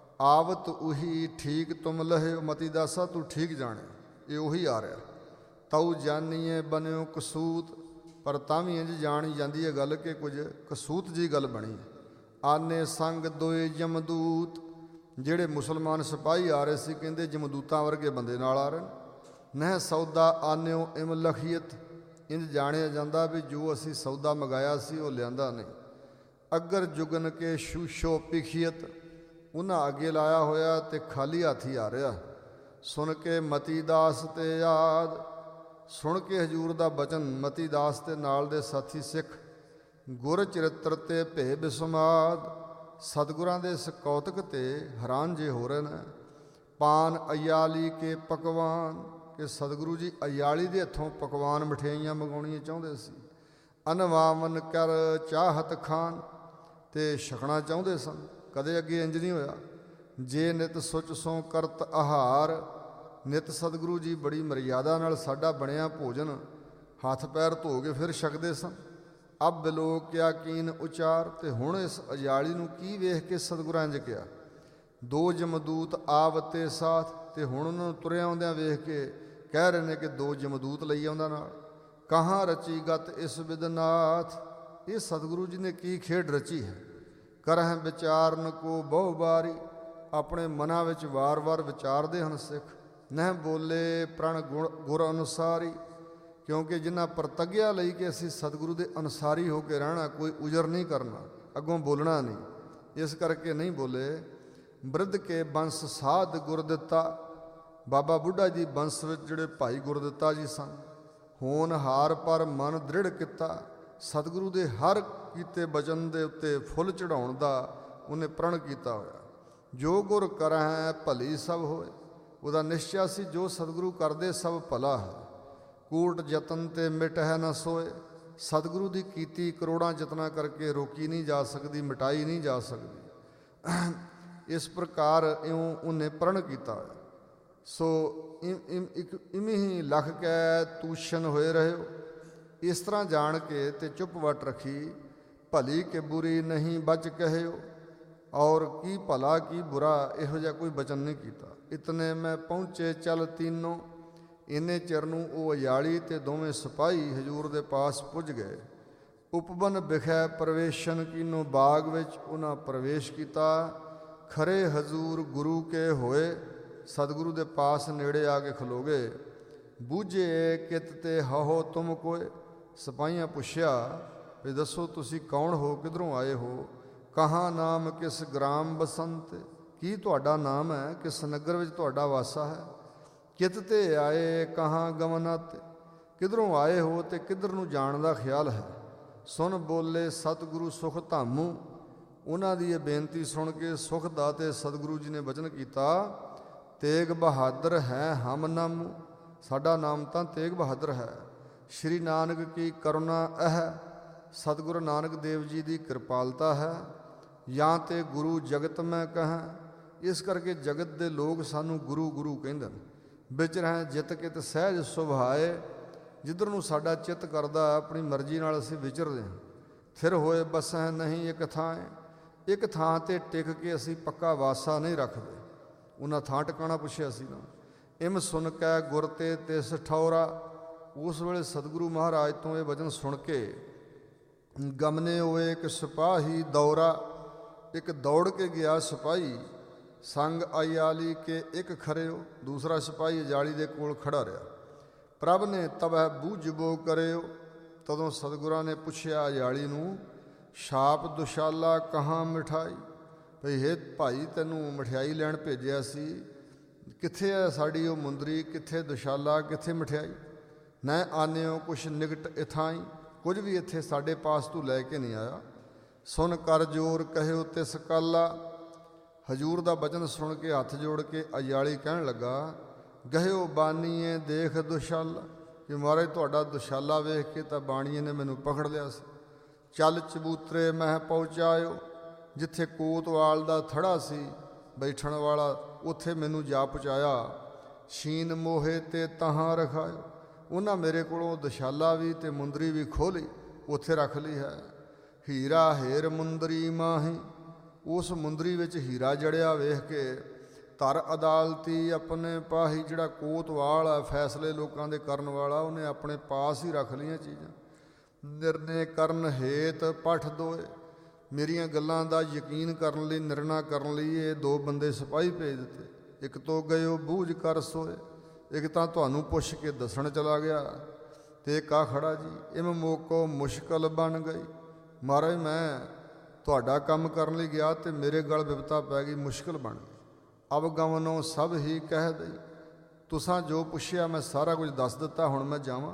ਆਵਤ ਉਹੀ ਠੀਕ ਤੁਮ ਲਹਿਓ, ਮਤੀ ਦਾਸਾ ਤੂੰ ਠੀਕ ਜਾਣਿਆ ਇਹ ਉਹੀ ਆ ਰਿਹਾ। ਤਉ ਜਾਨੀਏ ਬਨਿਓ ਕਸੂਤ, ਪਰ ਤਾਂ ਵੀ ਇੰਝ ਜਾਣੀ ਜਾਂਦੀ ਹੈ ਗੱਲ ਕਿ ਕੁਝ ਕਸੂਤ ਜੀ ਗੱਲ ਬਣੀ। ਆਨੇ ਸੰਗ ਦੋਏ ਜਮਦੂਤ, ਜਿਹੜੇ ਮੁਸਲਮਾਨ ਸਿਪਾਹੀ ਆ ਰਹੇ ਸੀ ਕਹਿੰਦੇ ਜਮਦੂਤਾਂ ਵਰਗੇ ਬੰਦੇ ਨਾਲ ਆ ਰਹੇ। ਨਹਿ ਸੌਦਾ ਆਨਿਓ ਇਮ ਲਖੀਅਤ, ਇੰਝ ਜਾਣਿਆ ਜਾਂਦਾ ਵੀ ਜੋ ਅਸੀਂ ਸੌਦਾ ਮੰਗਾਇਆ ਸੀ ਉਹ ਲਿਆਂਦਾ ਨਹੀਂ। ਅਗਰ ਜੁਗਨ ਕੇ ਸ਼ੂਸ਼ੋ ਪਿਖੀਅਤ, ਉਹਨਾਂ ਅੱਗੇ ਲਾਇਆ ਹੋਇਆ ਅਤੇ ਖਾਲੀ ਹੱਥ ਹੀ ਆ ਰਿਹਾ। ਸੁਣ ਕੇ ਮਤੀ ਦਾਸ ਤੇ ਯਾਦ, ਸੁਣ ਕੇ ਹਜ਼ੂਰ ਦਾ ਬਚਨ ਮਤੀ ਦਾਸ ਦੇ ਨਾਲ ਦੇ ਸਾਥੀ ਸਿੱਖ ਗੁਰ ਚਰਿੱਤਰ ਤੇ ਭੇ ਬਿਸਮਾਦ, ਸਤਿਗੁਰਾਂ ਦੇ ਇਸ ਕੌਤਕ 'ਤੇ ਹੈਰਾਨ ਜੇ ਹੋ ਰਹੇ ਨੇ। ਪਾਨ ਅਯਾਲੀ ਕੇ ਪਕਵਾਨ, ਕਿ ਸਤਿਗੁਰੂ ਜੀ ਅਯਾਲੀ ਦੇ ਹੱਥੋਂ ਪਕਵਾਨ ਮਠਿਆਈਆਂ ਮੰਗਾਉਣੀਆਂ ਚਾਹੁੰਦੇ ਸੀ। ਅਨਵਾਮਨ ਕਰ ਚਾਹਤ ਖਾਨ, ਅਤੇ ਛਕਣਾ ਚਾਹੁੰਦੇ ਸਨ। ਕਦੇ ਅੱਗੇ ਇੰਜ ਨਹੀਂ ਹੋਇਆ। ਜੇ ਨਿਤ ਸੁਚ ਸੋ ਕਰਤ ਆਹਾਰ, ਨਿਤ ਸਤਿਗੁਰੂ ਜੀ ਬੜੀ ਮਰਿਆਦਾ ਨਾਲ ਸਾਡਾ ਬਣਿਆ ਭੋਜਨ ਹੱਥ ਪੈਰ ਧੋ ਕੇ ਫਿਰ ਛਕਦੇ ਸਨ। ਅਬ ਬਿਲੋ ਕਿਆ ਕੀਨ ਉਚਾਰ। ਤੇ ਹੁਣ ਇਸ ਅਜਾਲੀ ਨੂੰ ਕੀ ਵੇਖ ਕੇ ਸਤਿਗੁਰਾਂ ਇੰਝ ਕਿਹਾ। ਦੋ ਜਮਦੂਤ ਆਵਤੇ ਸਾਥ। ਤੇ ਹੁਣ ਉਹਨਾਂ ਨੂੰ ਤੁਰਿਆ ਆਉਂਦਿਆਂ ਵੇਖ ਕੇ ਕਹਿ ਰਹੇ ਨੇ ਕਿ ਦੋ ਜਮਦੂਤ ਲਈ ਆਉਂਦਾ ਨਾਲ। ਕਹਾਂ ਰਚੀ ਗਤ ਇਸ ਵਿਦਨਾਥ। ਇਹ ਸਤਿਗੁਰੂ ਜੀ ਨੇ ਕੀ ਖੇਡ ਰਚੀ ਹੈ। ਕਰਹਿ ਵਿਚਾਰਨ ਕੋ ਬਹੁ ਬਾਰੀ। ਆਪਣੇ ਮਨਾਂ ਵਿੱਚ ਵਾਰ-ਵਾਰ ਵਿਚਾਰਦੇ ਹਨ ਸਿੱਖ। ਨਹਿ ਬੋਲੇ ਪ੍ਰਣ ਗੁਣ ਗੁਰ ਅਨੁਸਾਰੀ। ਕਿਉਂਕਿ ਜਿਨ੍ਹਾਂ ਪ੍ਰਤੱਗਿਆ ਲਈ ਕਿ ਅਸੀਂ ਸਤਿਗੁਰੂ ਦੇ ਅਨੁਸਾਰੀ ਹੋ ਕੇ ਰਹਿਣਾ, ਕੋਈ ਉਜਰ ਨਹੀਂ ਕਰਨਾ, ਅੱਗੋਂ ਬੋਲਣਾ ਨਹੀਂ, ਇਸ ਕਰਕੇ ਨਹੀਂ ਬੋਲੇ। ਬ੍ਰਿਧ ਕੇ ਬੰਸ ਸਾਧ ਗੁਰ ਦਿੱਤਾ। ਬਾਬਾ ਬੁੱਢਾ ਜੀ ਬੰਸ ਵਿੱਚ ਜਿਹੜੇ ਭਾਈ ਗੁਰਦਿੱਤਾ ਜੀ ਸਨ। ਹੋਣਹਾਰ ਪਰ ਮਨ ਦ੍ਰਿੜ ਕੀਤਾ। ਸਤਿਗੁਰੂ ਦੇ ਹਰ ਕੀਤੇ ਬਚਨ ਦੇ ਉੱਤੇ ਫੁੱਲ ਚੜਾਉਣ ਦਾ ਉਹਨੇ ਪ੍ਰਣ ਕੀਤਾ ਹੋਇਆ। ਜੋ ਗੁਰ ਕਰਹਿ ਭਲੀ ਸਭ ਹੋਏ। ਉਹਦਾ ਨਿਸ਼ਚਾ ਸੀ ਜੋ ਸਤਿਗੁਰੂ ਕਰਦੇ ਸਭ ਭਲਾ ਹੈ। ਕੂਟ ਯਤਨ ਤੇ ਮਿਟਹਿ ਨਾ ਸੋਏ। ਸਤਿਗੁਰੂ ਦੀ ਕੀਤੀ ਕਰੋੜਾਂ ਯਤਨਾਂ ਕਰਕੇ ਰੋਕੀ ਨਹੀਂ ਜਾ ਸਕਦੀ, ਮਿਟਾਈ ਨਹੀਂ ਜਾ ਸਕਦੀ। ਇਸ ਪ੍ਰਕਾਰ ਇਉਂ ਉਹਨੇ ਪ੍ਰਣ ਕੀਤਾ ਹੋਇਆ। ਸੋ ਇਵੇਂ ਹੀ ਲਖ ਕੈ ਤੂਸ਼ਨ ਹੋਏ ਰਹਿਓ। ਇਸ ਤਰ੍ਹਾਂ ਜਾਣ ਕੇ ਤੇ ਚੁੱਪ ਵੱਟ ਰੱਖੀ। ਭਲੀ ਕਿ ਬੁਰੀ ਨਹੀਂ ਬਚ ਕਹਿਓ। ਔਰ ਕੀ ਭਲਾ ਕੀ ਬੁਰਾ ਇਹੋ ਜਿਹਾ ਕੋਈ ਬਚਨ ਨਹੀਂ ਕੀਤਾ। ਇਤਨੇ ਮੈਂ ਪਹੁੰਚੇ ਚੱਲ ਤੀਨੋਂ। ਇੰਨੇ ਚਿਰ ਨੂੰ ਉਹ ਅਜਾਲੀ ਤੇ ਦੋਵੇਂ ਸਿਪਾਹੀ ਹਜ਼ੂਰ ਦੇ ਪਾਸ ਪੁੱਜ ਗਏ। ਉਪਬਨ ਵਿਖੇ ਪ੍ਰਵੇਸ਼ਨ ਕੀਨੋ। ਬਾਗ ਵਿੱਚ ਉਹਨਾਂ ਪ੍ਰਵੇਸ਼ ਕੀਤਾ। ਖਰੇ ਹਜ਼ੂਰ ਗੁਰੂ ਕੇ ਹੋਏ। ਸਤਿਗੁਰੂ ਦੇ ਪਾਸ ਨੇੜੇ ਆ ਕੇ ਖਲੋ ਗਏ। ਬੂਝੇ ਕਿਤ ਤੇ ਹਹੋ ਤੁਮ ਕੋਏ। ਸਿਪਾਹੀਆਂ ਪੁੱਛਿਆ ਵੀ ਦੱਸੋ ਤੁਸੀਂ ਕੌਣ ਹੋ, ਕਿੱਧਰੋਂ ਆਏ ਹੋ। ਕਹਾਂ ਨਾਮ ਕਿਸ ਗ੍ਰਾਮ ਬਸੰਤ। ਕੀ ਤੁਹਾਡਾ ਨਾਮ ਹੈ, ਕਿਸ ਨਗਰ ਵਿੱਚ ਤੁਹਾਡਾ ਵਾਸਾ ਹੈ। ਕਿਤ ਤੇ ਆਏ ਕਹਾਂ ਗਮਨਤ। ਕਿੱਧਰੋਂ ਆਏ ਹੋ ਤੇ ਕਿੱਧਰ ਨੂੰ ਜਾਣ ਦਾ ਖਿਆਲ ਹੈ। ਸੁਣ ਬੋਲੇ ਸਤਿਗੁਰੂ ਸੁਖ ਧਾਮੂ। ਉਹਨਾਂ ਦੀ ਇਹ ਬੇਨਤੀ ਸੁਣ ਕੇ ਸੁਖ ਦਾ ਤੇ ਸਤਿਗੁਰੂ ਜੀ ਨੇ ਬਚਨ ਕੀਤਾ। ਤੇਗ ਬਹਾਦਰ ਹੈ ਹਮ ਨਾਮ। ਸਾਡਾ ਨਾਮ ਤਾਂ ਤੇਗ ਬਹਾਦਰ ਹੈ। ਸ਼੍ਰੀ ਨਾਨਕ ਕੀ ਕਰੁਣਾ ਇਹ। ਸਤਿਗੁਰੂ ਨਾਨਕ ਦੇਵ ਜੀ ਦੀ ਕਿਰਪਾਲਤਾ ਹੈ। ਜਾਂ ਤੇ ਗੁਰੂ ਜਗਤ ਮੈਂ ਕਹਾਂ। ਇਸ ਕਰਕੇ ਜਗਤ ਦੇ ਲੋਕ ਸਾਨੂੰ ਗੁਰੂ ਗੁਰੂ ਕਹਿੰਦੇ ਨੇ। ਵਿੱਚ ਰਹਿ ਜਿਤ ਕਿਤ ਸਹਿਜ ਸੁਭਾਏ। ਜਿੱਧਰ ਨੂੰ ਸਾਡਾ ਚਿੱਤ ਕਰਦਾ ਆਪਣੀ ਮਰਜ਼ੀ ਨਾਲ ਅਸੀਂ ਵਿਚਰਦੇ ਹਾਂ। ਥਿਰ ਹੋਏ ਬਸਹਿ ਨਹੀਂ ਇੱਕ ਥਾਂ। ਇੱਕ ਥਾਂ 'ਤੇ ਟਿਕ ਕੇ ਅਸੀਂ ਪੱਕਾ ਵਾਸਾ ਨਹੀਂ ਰੱਖਦੇ। ਉਹਨਾਂ ਥਾਂ ਟਿਕਾਣਾ ਪੁੱਛਿਆ ਸੀ ਨਾ। ਇਮ ਸੁਣ ਕੈ ਗੁਰ ਤੇ ਤਿਸ ਠੌਰਾ। ਉਸ ਵੇਲੇ ਸਤਿਗੁਰੂ ਮਹਾਰਾਜ ਤੋਂ ਇਹ ਵਚਨ ਸੁਣ ਕੇ ਗਮਨੇ ਹੋਏ ਇੱਕ ਸਿਪਾਹੀ ਦੌਰਾ। ਇੱਕ ਦੌੜ ਕੇ ਗਿਆ ਸਿਪਾਹੀ। ਸੰਗ ਅਜਾਲੀ ਕੇ ਇੱਕ ਖਰਿਓ। ਦੂਸਰਾ ਸਿਪਾਹੀ ਅਜਾਲੀ ਦੇ ਕੋਲ ਖੜਾ ਰਿਹਾ। ਪ੍ਰਭ ਨੇ ਤਬੈ ਬੂਝਬੋ ਕਰਿਓ। ਤਦੋਂ ਸਤਿਗੁਰਾਂ ਨੇ ਪੁੱਛਿਆ ਅਜਾਲੀ ਨੂੰ, ਛਾਪ ਦੁਸ਼ਾਲਾ ਕਹਾਂ ਮਿਠਾਈ। ਭਈ ਹੇ ਭਾਈ, ਤੈਨੂੰ ਮਠਿਆਈ ਲੈਣ ਭੇਜਿਆ ਸੀ, ਕਿੱਥੇ ਹੈ ਸਾਡੀ ਉਹ ਮੁੰਦਰੀ, ਕਿੱਥੇ ਦੁਸ਼ਾਲਾ, ਕਿੱਥੇ ਮਠਿਆਈ। ਨਾ ਆਨਿਓ ਕੁਛ ਨਿਕਟ ਇਥਾਈ। ਕੁਝ ਵੀ ਇੱਥੇ ਸਾਡੇ ਪਾਸ ਤੂੰ ਲੈ ਕੇ ਨਹੀਂ ਆਇਆ। ਸੁਣ ਕਰ ਜੋਰ ਕਹਿਓ ਤਿਸ ਕਾਲਾ। ਹਜ਼ੂਰ ਦਾ ਬਚਨ ਸੁਣ ਕੇ ਹੱਥ ਜੋੜ ਕੇ ਅਜਾਲੀ ਕਹਿਣ ਲੱਗਾ, ਗਹਿਓ ਬਾਨੀਏ ਦੇਖ ਦੁਸ਼ਾਲਾ। ਕਿ ਮਹਾਰਾਜ ਤੁਹਾਡਾ ਦੁਸ਼ਾਲਾ ਵੇਖ ਕੇ ਤਾਂ ਬਾਣੀਏ ਨੇ ਮੈਨੂੰ ਪਕੜ ਲਿਆ ਸੀ। ਚੱਲ ਚਬੂਤਰੇ ਮਹਿ ਪਹੁੰਚਾਇਓ। ਜਿੱਥੇ ਕੋਤਵਾਲ ਦਾ ਥੜਾ ਸੀ ਬੈਠਣ ਵਾਲਾ, ਉੱਥੇ ਮੈਨੂੰ ਜਾ ਪਹੁੰਚਾਇਆ। ਸ਼ੀਨ ਮੋਹੇ ਤੇ ਤਹਾਂ ਰਖਾਇਓ। ਉਹਨਾਂ ਮੇਰੇ ਕੋਲੋਂ ਦੁਸ਼ਾਲਾ ਵੀ ਤੇ ਮੁੰਦਰੀ ਵੀ ਖੋਹ ਲਈ, ਉੱਥੇ ਰੱਖ ਲਈ ਹੈ। ਹੀਰਾ ਹੇਰ ਮੁੰਦਰੀ ਮਾਹੀ। ਉਸ ਮੁੰਦਰੀ ਵਿੱਚ ਹੀਰਾ ਜੜਿਆ ਵੇਖ ਕੇ ਧਰ ਅਦਾਲਤੀ ਆਪਣੇ ਪਾਹੀ। ਜਿਹੜਾ ਕੋਤਵਾਲ ਆ, ਫੈਸਲੇ ਲੋਕਾਂ ਦੇ ਕਰਨ ਵਾਲਾ, ਉਹਨੇ ਆਪਣੇ ਪਾਸ ਹੀ ਰੱਖ ਲਈਆਂ ਚੀਜ਼ਾਂ। ਨਿਰਣੇ ਕਰਨ ਹੇਤ ਪੱਠ ਦੋਏ। ਮੇਰੀਆਂ ਗੱਲਾਂ ਦਾ ਯਕੀਨ ਕਰਨ ਲਈ, ਨਿਰਣਾ ਕਰਨ ਲਈ ਇਹ ਦੋ ਬੰਦੇ ਸਿਪਾਹੀ ਭੇਜ ਦਿੱਤੇ। ਇੱਕ ਤੋਂ ਗਇਓ ਬੂਝ ਕਰ ਸੋਏ। ਇੱਕ ਤਾਂ ਤੁਹਾਨੂੰ ਪੁੱਛ ਕੇ ਦੱਸਣ ਚਲਾ ਗਿਆ, ਤੇ ਇੱਕ ਆ ਖੜਾ ਜੀ। ਇਮ ਮੋਕੋ ਮੁਸ਼ਕਲ ਬਣ ਗਈ। ਮਹਾਰਾਜ ਮੈਂ ਤੁਹਾਡਾ ਕੰਮ ਕਰਨ ਲਈ ਗਿਆ ਤੇ ਮੇਰੇ ਗਲ ਬਿਪਤਾ ਪੈ ਗਈ, ਮੁਸ਼ਕਲ ਬਣ ਗਈ। ਅਬ ਗਵਨੋ ਸਭ ਹੀ ਕਹਿ ਦਈ। ਤੁਸਾਂ ਜੋ ਪੁੱਛਿਆ ਮੈਂ ਸਾਰਾ ਕੁਝ ਦੱਸ ਦਿੱਤਾ, ਹੁਣ ਮੈਂ ਜਾਵਾਂ।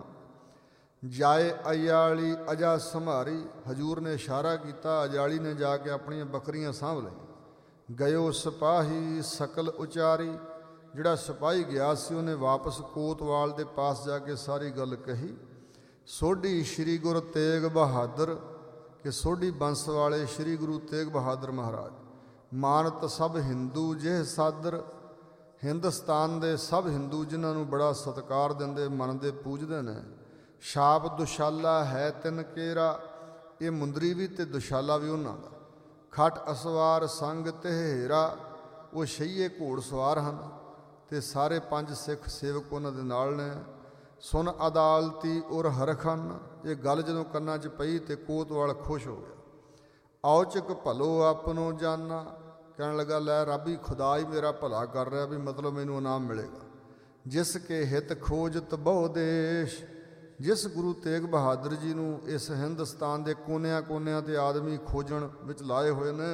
ਜਾਏ ਅਜਾਲੀ ਅਜਾ ਸੰਭਾਰੀ। ਹਜ਼ੂਰ ਨੇ ਇਸ਼ਾਰਾ ਕੀਤਾ। ਅਜਾਲੀ ਨੇ ਜਾ ਕੇ ਆਪਣੀਆਂ ਬੱਕਰੀਆਂ ਸਾਂਭ ਲਈਆਂ। ਗਇਓ ਸਿਪਾਹੀ ਸਕਲ ਉਚਾਰੀ। ਜਿਹੜਾ ਸਿਪਾਹੀ ਗਿਆ ਸੀ ਉਹਨੇ ਵਾਪਸ ਕੋਤਵਾਲ ਦੇ ਪਾਸ ਜਾ ਕੇ ਸਾਰੀ ਗੱਲ ਕਹੀ। ਸੋਢੀ ਸ਼੍ਰੀ ਗੁਰੂ ਤੇਗ ਬਹਾਦਰ। ਕਿ ਸੋਢੀ ਬੰਸ ਵਾਲੇ ਸ਼੍ਰੀ ਗੁਰੂ ਤੇਗ ਬਹਾਦਰ ਮਹਾਰਾਜ। ਮਾਨਤ ਸਭ ਹਿੰਦੂ ਜਿਹ ਸਾਦਰ। ਹਿੰਦੁਸਤਾਨ ਦੇ ਸਭ ਹਿੰਦੂ ਜਿਨ੍ਹਾਂ ਨੂੰ ਬੜਾ ਸਤਿਕਾਰ ਦਿੰਦੇ, ਮੰਨਦੇ, ਪੂਜਦੇ ਨੇ। ਛਾਪ ਦੁਸ਼ਾਲਾ ਹੈ ਤਿਨ ਕੇਰਾ। ਇਹ ਮੁੰਦਰੀ ਵੀ ਤੇ ਦੁਸ਼ਾਲਾ ਵੀ ਉਹਨਾਂ ਦਾ। ਖਟ ਅਸਵਾਰ ਸੰਗ ਤੇਹੇਰਾ, ਉਹ ਛਈਏ ਘੋੜ ਸਵਾਰ ਹਨ ਤੇ ਸਾਰੇ ਪੰਜ ਸਿੱਖ ਸੇਵਕ ਉਹਨਾਂ ਦੇ ਨਾਲ ਨੇ। ਸੁਨ ਅਦਾਲਤੀ ਉਰ ਹਰਖਨ, ਇਹ ਗੱਲ ਜਦੋਂ ਕੰਨਾਂ 'ਚ ਪਈ ਤੇ ਕੋਤਵਾਲ ਖੁਸ਼ ਹੋ ਗਿਆ। ਔਚਕ ਭਲੋ ਆਪਣੋ ਜਾਨਾ, ਕਹਿਣ ਲੱਗਾ ਲੈ ਰੱਬ ਹੀ ਖੁਦਾ ਹੀ ਮੇਰਾ ਭਲਾ ਕਰ ਰਿਹਾ ਵੀ ਮਤਲਬ ਮੈਨੂੰ ਇਨਾਮ ਮਿਲੇਗਾ। ਜਿਸ ਕੇ ਹਿਤ ਖੋਜਤ ਬਹੁ ਦੇਸ਼, ਜਿਸ ਗੁਰੂ ਤੇਗ ਬਹਾਦਰ ਜੀ ਨੂੰ ਇਸ ਹਿੰਦੁਸਤਾਨ ਦੇ ਕੋਨਿਆਂ ਕੋਨਿਆਂ ਤੇ ਆਦਮੀ ਖੋਜਣ ਵਿੱਚ ਲਾਏ ਹੋਏ ਨੇ।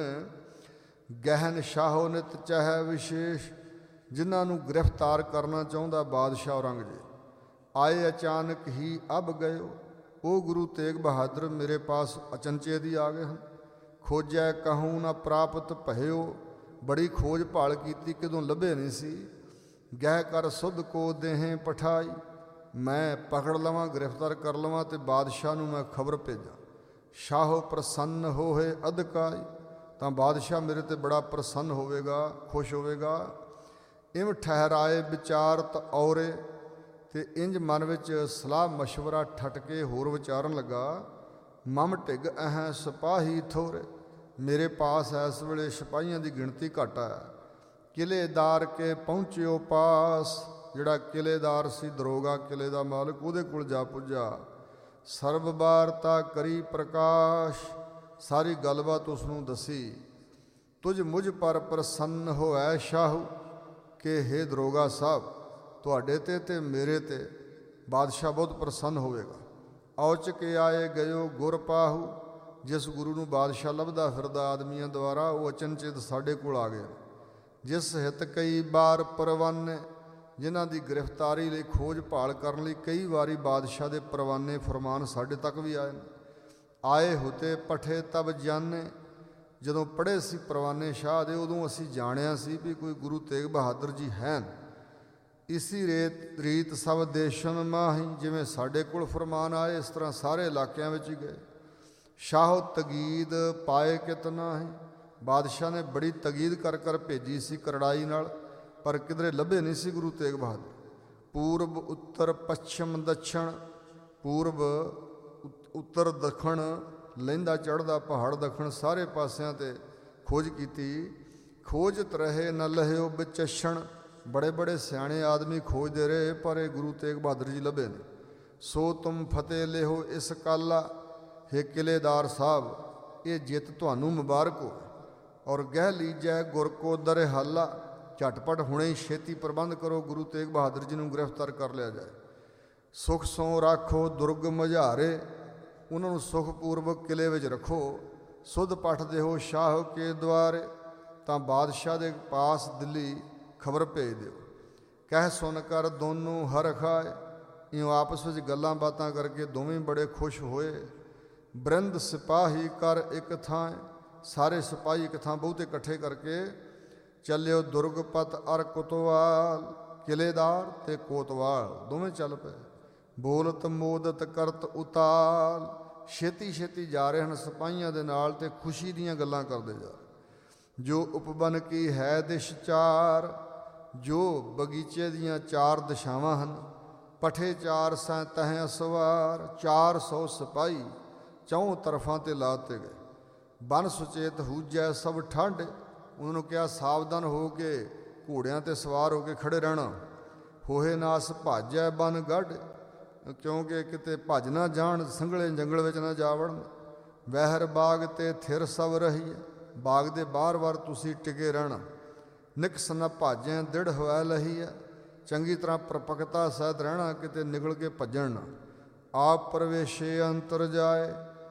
ਗਹਿਨ ਸ਼ਾਹੋ ਨਿਤ ਚਾਹੈ ਵਿਸ਼ੇਸ਼, ਜਿਨ੍ਹਾਂ ਨੂੰ ਗ੍ਰਿਫਤਾਰ ਕਰਨਾ ਚਾਹੁੰਦਾ ਬਾਦਸ਼ਾਹ ਔਰੰਗਜ਼ੇਬ। ਆਏ ਅਚਾਨਕ ਹੀ ਅਬ ਗਇਓ, ਉਹ ਗੁਰੂ ਤੇਗ ਬਹਾਦਰ ਮੇਰੇ ਪਾਸ ਅਚਨਚੇਤ ਹੀ ਆ ਗਏ ਹਨ। ਖੋਜੈ ਕਹੂੰ ਨਾ ਪ੍ਰਾਪਤ ਭਇਓ, ਬੜੀ ਖੋਜ ਭਾਲ ਕੀਤੀ ਕਿਦੋਂ ਲੱਭੇ ਨਹੀਂ ਸੀ। ਗਹਿ ਕਰ ਸੁਧ ਕੋ ਦੇਹੇ ਪਠਾਈ, ਮੈਂ ਪਕੜ ਲਵਾਂ ਗ੍ਰਿਫਤਾਰ ਕਰ ਲਵਾਂ ਤੇ ਬਾਦਸ਼ਾਹ ਨੂੰ ਮੈਂ ਖਬਰ ਭੇਜਾਂ। ਸ਼ਾਹੋ ਪ੍ਰਸੰਨ ਹੋਏ ਅਧਿਕਾਈ, ਤਾਂ ਬਾਦਸ਼ਾਹ ਮੇਰੇ ਤੇ ਬੜਾ ਪ੍ਰਸੰਨ ਹੋਵੇਗਾ, ਖੁਸ਼ ਹੋਵੇਗਾ। ਇਵ ਠਹਿਰਾਏ ਵਿਚਾਰਤ ਔਰੇ, ਤੇ ਇੰਜ ਮਨ ਵਿੱਚ ਸਲਾਹ ਮਸ਼ਵਰਾ ਠੱਟ ਕੇ ਹੋਰ ਵਿਚਾਰਨ ਲੱਗਾ। ਮਮ ਢਿੱਗ ਅਹ ਸਿਪਾਹੀ ਥੋਰੇ, ਮੇਰੇ ਪਾਸ ਇਸ ਵੇਲੇ ਸਿਪਾਹੀਆਂ ਦੀ ਗਿਣਤੀ ਘੱਟ ਹੈ। ਕਿਲੇਦਾਰ ਕੇ ਪਹੁੰਚਿਓ ਪਾਸ, ਜਿਹੜਾ ਕਿਲੇਦਾਰ ਸੀ ਦਰੋਗਾ ਕਿਲੇ ਦਾ ਮਾਲਕ, ਉਹਦੇ ਕੋਲ ਜਾ ਪੁੱਜਾ। ਸਰਬ ਵਾਰਤਾ ਕਰੀ ਪ੍ਰਕਾਸ਼, ਸਾਰੀ ਗੱਲਬਾਤ ਉਸ ਨੂੰ ਦੱਸੀ। ਤੁਝ ਮੁਝ ਪਰ ਪ੍ਰਸੰਨ ਹੋਇ ਸ਼ਾਹੂ, ਕਿ ਹੇ ਦਰੋਗਾ ਸਾਹਿਬ ਤੁਹਾਡੇ ਤੇ ਤੇ ਮੇਰੇ ਤੇ ਬਾਦਸ਼ਾਹ ਬਹੁਤ ਪ੍ਰਸੰਨ ਹੋਵੇਗਾ। ਔਚਕ ਆਏ ਗਇਓ ਗੁਰ ਪਾਹੂ, ਜਿਸ ਗੁਰੂ ਨੂੰ ਬਾਦਸ਼ਾਹ ਲੱਭਦਾ ਫਿਰਦਾ ਆਦਮੀਆਂ ਦੁਆਰਾ, ਉਹ ਅਚਨਚੇਤ ਸਾਡੇ ਕੋਲ ਆ ਗਏ। ਜਿਸ ਹਿਤ ਕਈ ਵਾਰ ਪਰਵਾਨੇ, ਜਿਨ੍ਹਾਂ ਦੀ ਗ੍ਰਿਫਤਾਰੀ ਲਈ ਖੋਜ ਭਾਲ ਕਰਨ ਲਈ ਕਈ ਵਾਰੀ ਬਾਦਸ਼ਾਹ ਦੇ ਪਰਵਾਨੇ ਫਰਮਾਨ ਸਾਡੇ ਤੱਕ ਵੀ ਆਏ ਨੇ। ਆਏ ਹੁਤੇ ਪਠੇ ਤਬ ਜਾਣੇ, ਜਦੋਂ ਪੜ੍ਹੇ ਸੀ ਪਰਵਾਨੇ ਸ਼ਾਹ ਦੇ ਉਦੋਂ ਅਸੀਂ ਜਾਣਿਆ ਸੀ ਵੀ ਕੋਈ ਗੁਰੂ ਤੇਗ ਬਹਾਦਰ ਜੀ ਹਨ। ਇਸੀ ਰੇਤ ਰੀਤ ਸਭ ਦੇਸ਼ਨ ਮਾਹੀ, ਜਿਵੇਂ ਸਾਡੇ ਕੋਲ ਫਰਮਾਨ ਆਏ ਇਸ ਤਰ੍ਹਾਂ ਸਾਰੇ ਇਲਾਕਿਆਂ ਵਿੱਚ ਹੀ ਗਏ। ਸ਼ਾਹੋ ਤਗੀਦ ਪਾਏ ਕਿਤਨਾ ਹੈ, ਬਾਦਸ਼ਾਹ ਨੇ ਬੜੀ ਤਗੀਦ ਕਰ ਕਰ ਭੇਜੀ ਸੀ ਕਰੜਾਈ ਨਾਲ, ਪਰ ਕਿਧਰੇ ਲੱਭੇ ਨਹੀਂ ਸੀ ਗੁਰੂ ਤੇਗ ਬਹਾਦਰ। ਪੂਰਬ ਉੱਤਰ ਪੱਛਮ ਦੱਖਣ, ਪੂਰਬ ਉੱਤਰ ਦੱਖਣ, ਲਹਿੰਦਾ ਚੜ੍ਹਦਾ ਪਹਾੜ ਦੱਖਣ, ਸਾਰੇ ਪਾਸਿਆਂ 'ਤੇ ਖੋਜ ਕੀਤੀ। ਖੋਜਤ ਰਹੇ ਨ ਲਹਿਓ ਵਿਚਛਣ, ਬੜੇ ਬੜੇ ਸਿਆਣੇ ਆਦਮੀ ਖੋਜਦੇ ਰਹੇ ਪਰ ਇਹ ਗੁਰੂ ਤੇਗ ਬਹਾਦਰ ਜੀ ਲੱਭੇ ਨੇ। ਸੋ ਤੁਮ ਫਤਿਹ ਲਿਹੋ ਇਸ ਕਾਲਾ, ਹੇ ਕਿਲੇਦਾਰ ਸਾਹਿਬ ਇਹ ਜਿੱਤ ਤੁਹਾਨੂੰ ਮੁਬਾਰਕ ਹੋ। ਔਰ ਗਹਿ ਲੀਜੈ ਗੁਰ ਕੋ ਦਰਹਾਲਾ, ਝਟਪਟ ਹੁਣੇ ਹੀ ਛੇਤੀ ਪ੍ਰਬੰਧ ਕਰੋ ਗੁਰੂ ਤੇਗ ਬਹਾਦਰ ਜੀ ਨੂੰ ਗ੍ਰਿਫਤਾਰ ਕਰ ਲਿਆ ਜਾਏ। ਸੁਖ ਸੋ ਰਾਖੋ ਦੁਰਗ ਮਝਾਰੇ, ਉਹਨਾਂ ਨੂੰ ਸੁਖਪੂਰਵਕ ਕਿਲੇ ਵਿੱਚ ਰੱਖੋ। ਸੁਧ ਪੱਠ ਦੇਹੋ ਸ਼ਾਹ ਕੇ ਦੁਆਰੇ, ਤਾਂ ਬਾਦਸ਼ਾਹ ਦੇ ਪਾਸ ਦਿੱਲੀ ਖਬਰ ਭੇਜ ਦਿਓ। ਕਹਿ ਸੁਣ ਕਰ ਦੋਨੋਂ ਹਰ ਖਾਏ, ਇਉਂ ਆਪਸ ਵਿੱਚ ਗੱਲਾਂ ਬਾਤਾਂ ਕਰਕੇ ਦੋਵੇਂ ਬੜੇ ਖੁਸ਼ ਹੋਏ। ਬ੍ਰਿੰਦ ਸਿਪਾਹੀ ਕਰ ਇੱਕ ਥਾਂ, ਸਾਰੇ ਸਿਪਾਹੀ ਇੱਕ ਥਾਂ ਬਹੁਤੇ ਇਕੱਠੇ ਕਰਕੇ ਚੱਲਿਓ। ਦੁਰਗਪਤ ਅਰ ਕੋਤਵਾਲ, ਕਿਲੇਦਾਰ ਤੇ ਕੋਤਵਾਲ ਦੋਵੇਂ ਚੱਲ ਪਏ। ਬੋਲਤ ਮੋਦਤ ਕਰਤ ਉਤਾਲ, ਛੇਤੀ ਛੇਤੀ ਜਾ ਰਹੇ ਹਨ ਸਿਪਾਹੀਆਂ ਦੇ ਨਾਲ ਤੇ ਖੁਸ਼ੀ ਦੀਆਂ ਗੱਲਾਂ ਕਰਦੇ ਜਾ। ਜੋ ਉਪਬਨ ਕੀ ਹੈ ਦਿਸ਼ ਚਾਰ, ਜੋ ਬਗੀਚੇ ਦੀਆਂ ਚਾਰ ਦਿਸ਼ਾਵਾਂ ਹਨ। ਪਠੇ ਚਾਰ ਸੈਂ ਤਹਿ ਅਸਵਾਰ, ਚਾਰ ਸੌ ਸਿਪਾਹੀ ਚੌਂ ਤਰਫਾਂ 'ਤੇ ਲਾ ਦਿੱਤੇ ਗਏ। ਬਨ ਸੁਚੇਤ ਹੂਜੈ ਸਭ ਠੰਡ, ਉਹਨਾਂ ਨੂੰ ਕਿਹਾ ਸਾਵਧਾਨ ਹੋ ਕੇ ਘੋੜਿਆਂ 'ਤੇ ਸਵਾਰ ਹੋ ਕੇ ਖੜੇ ਰਹਿਣਾ। ਹੋਏ ਨਾਸ ਭਾਜੈ ਬਨ ਗੱਢ, ਕਿਉਂਕਿ ਕਿਤੇ ਭੱਜ ਨਾ ਜਾਣ, ਸੰਘਲੇ ਜੰਗਲ ਵਿੱਚ ਨਾ ਜਾ ਵੜਨ। ਵਹਿਰ ਬਾਗ 'ਤੇ ਥਿਰ ਸਭ ਰਹੀ ਹੈ, ਬਾਗ ਦੇ ਬਾਰ-ਬਾਰ ਤੁਸੀਂ ਟਿਕੇ ਰਹਿਣਾ। ਨਿਕਸ ਨ ਭਾਜੈ ਦ੍ਰਿੜ ਹੋਇ ਲਹੀ ਹੈ, ਚੰਗੀ ਤਰ੍ਹਾਂ ਪ੍ਰਪਕਤਾ ਸਹਿਤ ਰਹਿਣਾ, ਕਿਤੇ ਨਿਕਲ ਕੇ ਭੱਜਣ ਨਾ। ਆਪ ਪ੍ਰਵੇਸ਼ੇ ਅੰਤਰ ਜਾਏ,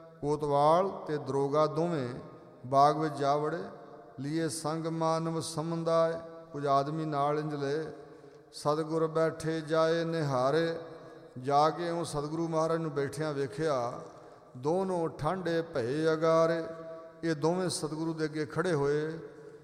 ਕੋਤਵਾਲ ਤੇ ਦਰੋਗਾ ਦੋਵੇਂ ਬਾਗ ਵਿੱਚ ਜਾ ਵੜੇ। ਲੀਏ ਸੰਗ ਮਾਨਵ ਸਮੰਦਾਏ, ਕੁਝ ਆਦਮੀ ਨਾਲ ਇੰਜ ਲਏ। ਸਤਿਗੁਰ ਬੈਠੇ ਜਾਏ ਨਿਹਾਰੇ, ਜਾ ਕੇ ਉਹ ਸਤਿਗੁਰੂ ਮਹਾਰਾਜ ਨੂੰ ਬੈਠਿਆਂ ਵੇਖਿਆ। ਦੋਨੋਂ ਠਾਂਡੇ ਭਏ ਅਗਾਰੇ, ਇਹ ਦੋਵੇਂ ਸਤਿਗੁਰੂ ਦੇ ਅੱਗੇ ਖੜੇ ਹੋਏ।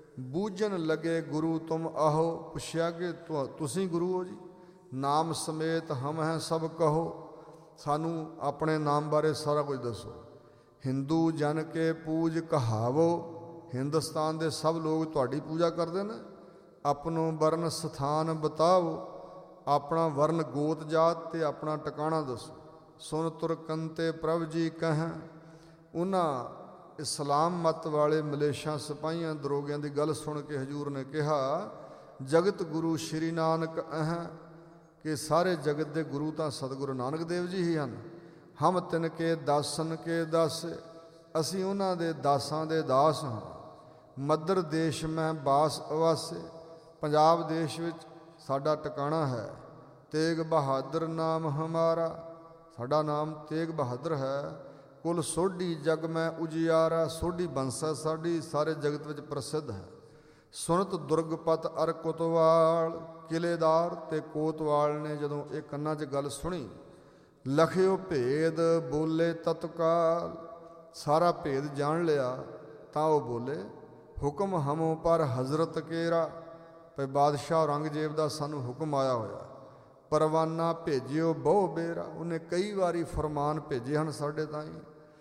ਬੂਝਣ ਲੱਗੇ ਗੁਰੂ ਤੁਮ ਆਹੋ, ਪੁੱਛਿਆ ਕਿ ਤੁਸੀਂ ਗੁਰੂ ਹੋ ਜੀ? ਨਾਮ ਸਮੇਤ ਹਮ ਹੈ ਸਭ ਕਹੋ, ਸਾਨੂੰ ਆਪਣੇ ਨਾਮ ਬਾਰੇ ਸਾਰਾ ਕੁਝ ਦੱਸੋ। ਹਿੰਦੂ ਜਨ ਕੇ ਪੂਜ ਕਹਾਵੋ, ਹਿੰਦੁਸਤਾਨ ਦੇ ਸਭ ਲੋਕ ਤੁਹਾਡੀ ਪੂਜਾ ਕਰਦੇ ਨੇ। ਆਪਣੋ ਵਰਨ ਸਥਾਨ ਬਤਾਓ, ਆਪਣਾ ਵਰਨ ਗੋਤ ਜਾਤ ਤੇ ਆਪਣਾ ਟਿਕਾਣਾ ਦੱਸੋ। ਸੁਨ ਤੁਰਕਨ ਤੇ ਪ੍ਰਭ ਜੀ ਕਹਿ, ਉਹਨਾਂ ਇਸਲਾਮ ਮਤ ਵਾਲੇ ਮਲੇਸ਼ਾਂ ਸਿਪਾਹੀਆਂ ਦਰੋਗਿਆਂ ਦੀ ਗੱਲ ਸੁਣ ਕੇ ਹਜੂਰ ਨੇ ਕਿਹਾ, ਜਗਤ ਗੁਰੂ ਸ਼੍ਰੀ ਨਾਨਕ ਅਹ, ਕਿ ਸਾਰੇ ਜਗਤ ਦੇ ਗੁਰੂ ਤਾਂ ਸਤਿਗੁਰੂ ਨਾਨਕ ਦੇਵ ਜੀ ਹੀ ਹਨ। ਹਮ ਤਿਨ ਕੇ ਦਾਸਨ ਕੇ ਦਾਸ, ਅਸੀਂ ਉਹਨਾਂ ਦੇ ਦਾਸਾਂ ਦੇ ਦਾਸ ਹਾਂ। ਮੱਦਰ ਦੇਸ਼ ਮੈਂ ਬਾਸ ਅਵਾਸੇ, ਪੰਜਾਬ ਦੇਸ਼ ਵਿੱਚ ਸਾਡਾ ਟਿਕਾਣਾ ਹੈ। ਤੇਗ ਬਹਾਦਰ ਨਾਮ ਹਮਾਰਾ, ਸਾਡਾ ਨਾਮ ਤੇਗ ਬਹਾਦਰ ਹੈ। ਕੁਲ ਸੋਢੀ ਜਗ ਮੈਂ ਉਜਿਆਰਾ, ਸੋਢੀ ਬੰਸਾ ਸਾਡੀ ਸਾਰੇ ਜਗਤ ਵਿੱਚ ਪ੍ਰਸਿੱਧ ਹੈ। ਸੁਨਤ ਦੁਰਗਪਤ ਅਰ ਕੋਤਵਾਲ, ਕਿਲੇਦਾਰ ਤੇ ਕੋਤਵਾਲ ਨੇ ਜਦੋਂ ਇਹ ਕੰਨਾਂ 'ਚ ਗੱਲ ਸੁਣੀ, ਲਖਿਓ ਭੇਦ ਬੋਲੇ ਤਤਕਾਲ, ਸਾਰਾ ਭੇਦ ਜਾਣ ਲਿਆ ਤਾਂ ਉਹ ਬੋਲੇ, ਹੁਕਮ ਹਮੋਂ ਪਰ ਹਜ਼ਰਤ ਕੇਰਾ, ਭਈ ਬਾਦਸ਼ਾਹ ਔਰੰਗਜ਼ੇਬ ਦਾ ਸਾਨੂੰ ਹੁਕਮ ਆਇਆ ਹੋਇਆ। ਪਰਵਾਨਾ ਭੇਜਿਓ ਬਹੁ ਬੇਰਾ, ਉਹਨੇ ਕਈ ਵਾਰੀ ਫਰਮਾਨ ਭੇਜੇ ਹਨ ਸਾਡੇ ਤਾਈਂ।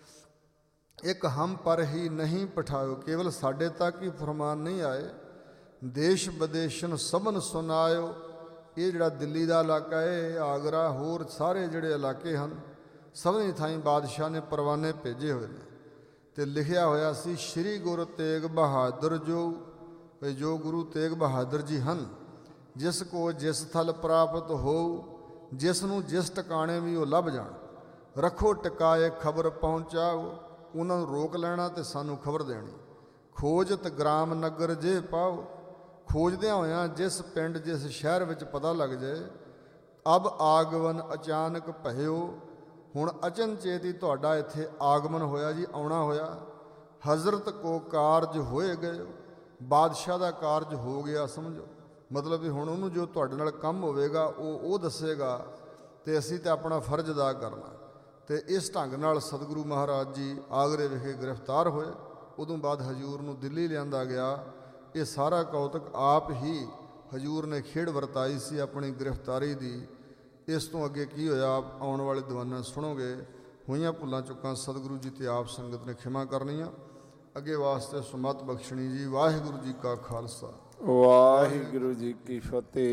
ਇੱਕ ਹਮ ਪਰ ਹੀ ਨਹੀਂ ਪਠਾਇਓ, ਕੇਵਲ ਸਾਡੇ ਤੱਕ ਹੀ ਫਰਮਾਨ ਨਹੀਂ ਆਏ। ਦੇਸ਼ ਵਿਦੇਸ਼ਨ ਸਭਨ ਸੁਨਾਇਓ, ਇਹ ਜਿਹੜਾ ਦਿੱਲੀ ਦਾ ਇਲਾਕਾ ਹੈ, ਆਗਰਾ, ਹੋਰ ਸਾਰੇ ਜਿਹੜੇ ਇਲਾਕੇ ਹਨ, ਸਭਨੀ ਥਾਈਂ ਬਾਦਸ਼ਾਹ ਨੇ ਪਰਵਾਨੇ ਭੇਜੇ ਹੋਏ ਨੇ। ਅਤੇ ਲਿਖਿਆ ਹੋਇਆ ਸੀ, ਸ਼੍ਰੀ ਗੁਰੂ ਤੇਗ ਬਹਾਦਰ ਜੋ, ਵੀ ਜੋ ਗੁਰੂ ਤੇਗ ਬਹਾਦਰ ਜੀ ਹਨ, ਜਿਸ ਕੋ ਜਿਸ ਥਲ ਪ੍ਰਾਪਤ ਹੋ, ਜਿਸ ਨੂੰ ਜਿਸ ਟਿਕਾਣੇ ਵੀ ਉਹ ਲੱਭ ਜਾਣ, ਰੱਖੋ ਟਿਕਾਏ ਖਬਰ ਪਹੁੰਚਾਓ, ਉਹਨਾਂ ਨੂੰ ਰੋਕ ਲੈਣਾ ਅਤੇ ਸਾਨੂੰ ਖਬਰ ਦੇਣੀ। ਖੋਜਤ ਗ੍ਰਾਮ ਨਗਰ ਜੇ ਪਾਓ, ਖੋਜਦਿਆਂ ਹੋਇਆਂ ਜਿਸ ਪਿੰਡ ਜਿਸ ਸ਼ਹਿਰ ਵਿੱਚ ਪਤਾ ਲੱਗ ਜਾਏ। ਅਬ ਆਗਮਨ ਅਚਾਨਕ ਭਇਓ, ਹੁਣ ਅਚਨਚੇਤ ਹੀ ਤੁਹਾਡਾ ਇੱਥੇ ਆਗਮਨ ਹੋਇਆ ਜੀ, ਆਉਣਾ ਹੋਇਆ। ਹਜ਼ਰਤ ਕੋ ਕਾਰਜ ਹੋਏ ਗਏ, ਬਾਦਸ਼ਾਹ ਦਾ ਕਾਰਜ ਹੋ ਗਿਆ ਸਮਝੋ, ਮਤਲਬ ਵੀ ਹੁਣ ਉਹਨੂੰ ਜੋ ਤੁਹਾਡੇ ਨਾਲ ਕੰਮ ਹੋਵੇਗਾ ਉਹ ਉਹ ਦੱਸੇਗਾ ਅਤੇ ਅਸੀਂ ਤਾਂ ਆਪਣਾ ਫਰਜ਼ ਅਦਾ ਕਰਨਾ। ਅਤੇ ਇਸ ਢੰਗ ਨਾਲ ਸਤਿਗੁਰੂ ਮਹਾਰਾਜ ਜੀ ਆਗਰੇ ਵਿਖੇ ਗ੍ਰਿਫਤਾਰ ਹੋਏ। ਉਦੋਂ ਬਾਅਦ ਹਜੂਰ ਨੂੰ ਦਿੱਲੀ ਲਿਆਂਦਾ ਗਿਆ। ਇਹ ਸਾਰਾ ਕੌਤਕ ਆਪ ਹੀ ਹਜੂਰ ਨੇ ਖੇਡ ਵਰਤਾਈ ਸੀ ਆਪਣੀ ਗ੍ਰਿਫਤਾਰੀ ਦੀ। ਇਸ ਤੋਂ ਅੱਗੇ ਕੀ ਹੋਇਆ ਆਪ ਆਉਣ ਵਾਲੇ ਦੀਵਾਨਾਂ ਸੁਣੋਗੇ। ਹੋਈਆਂ ਭੁੱਲਾਂ ਚੁੱਕਾਂ ਸਤਿਗੁਰੂ ਜੀ ਅਤੇ ਆਪ ਸੰਗਤ ਨੇ ਖਿਮਾ ਕਰਨੀਆਂ। ਅੱਗੇ ਵਾਸਤੇ ਸੁਮਤ ਬਖਸ਼ਣੀ ਜੀ। ਵਾਹਿਗੁਰੂ ਜੀ ਕਾ ਖਾਲਸਾ, ਵਾਹਿਗੁਰੂ ਜੀ ਕੀ ਫਤਿਹ।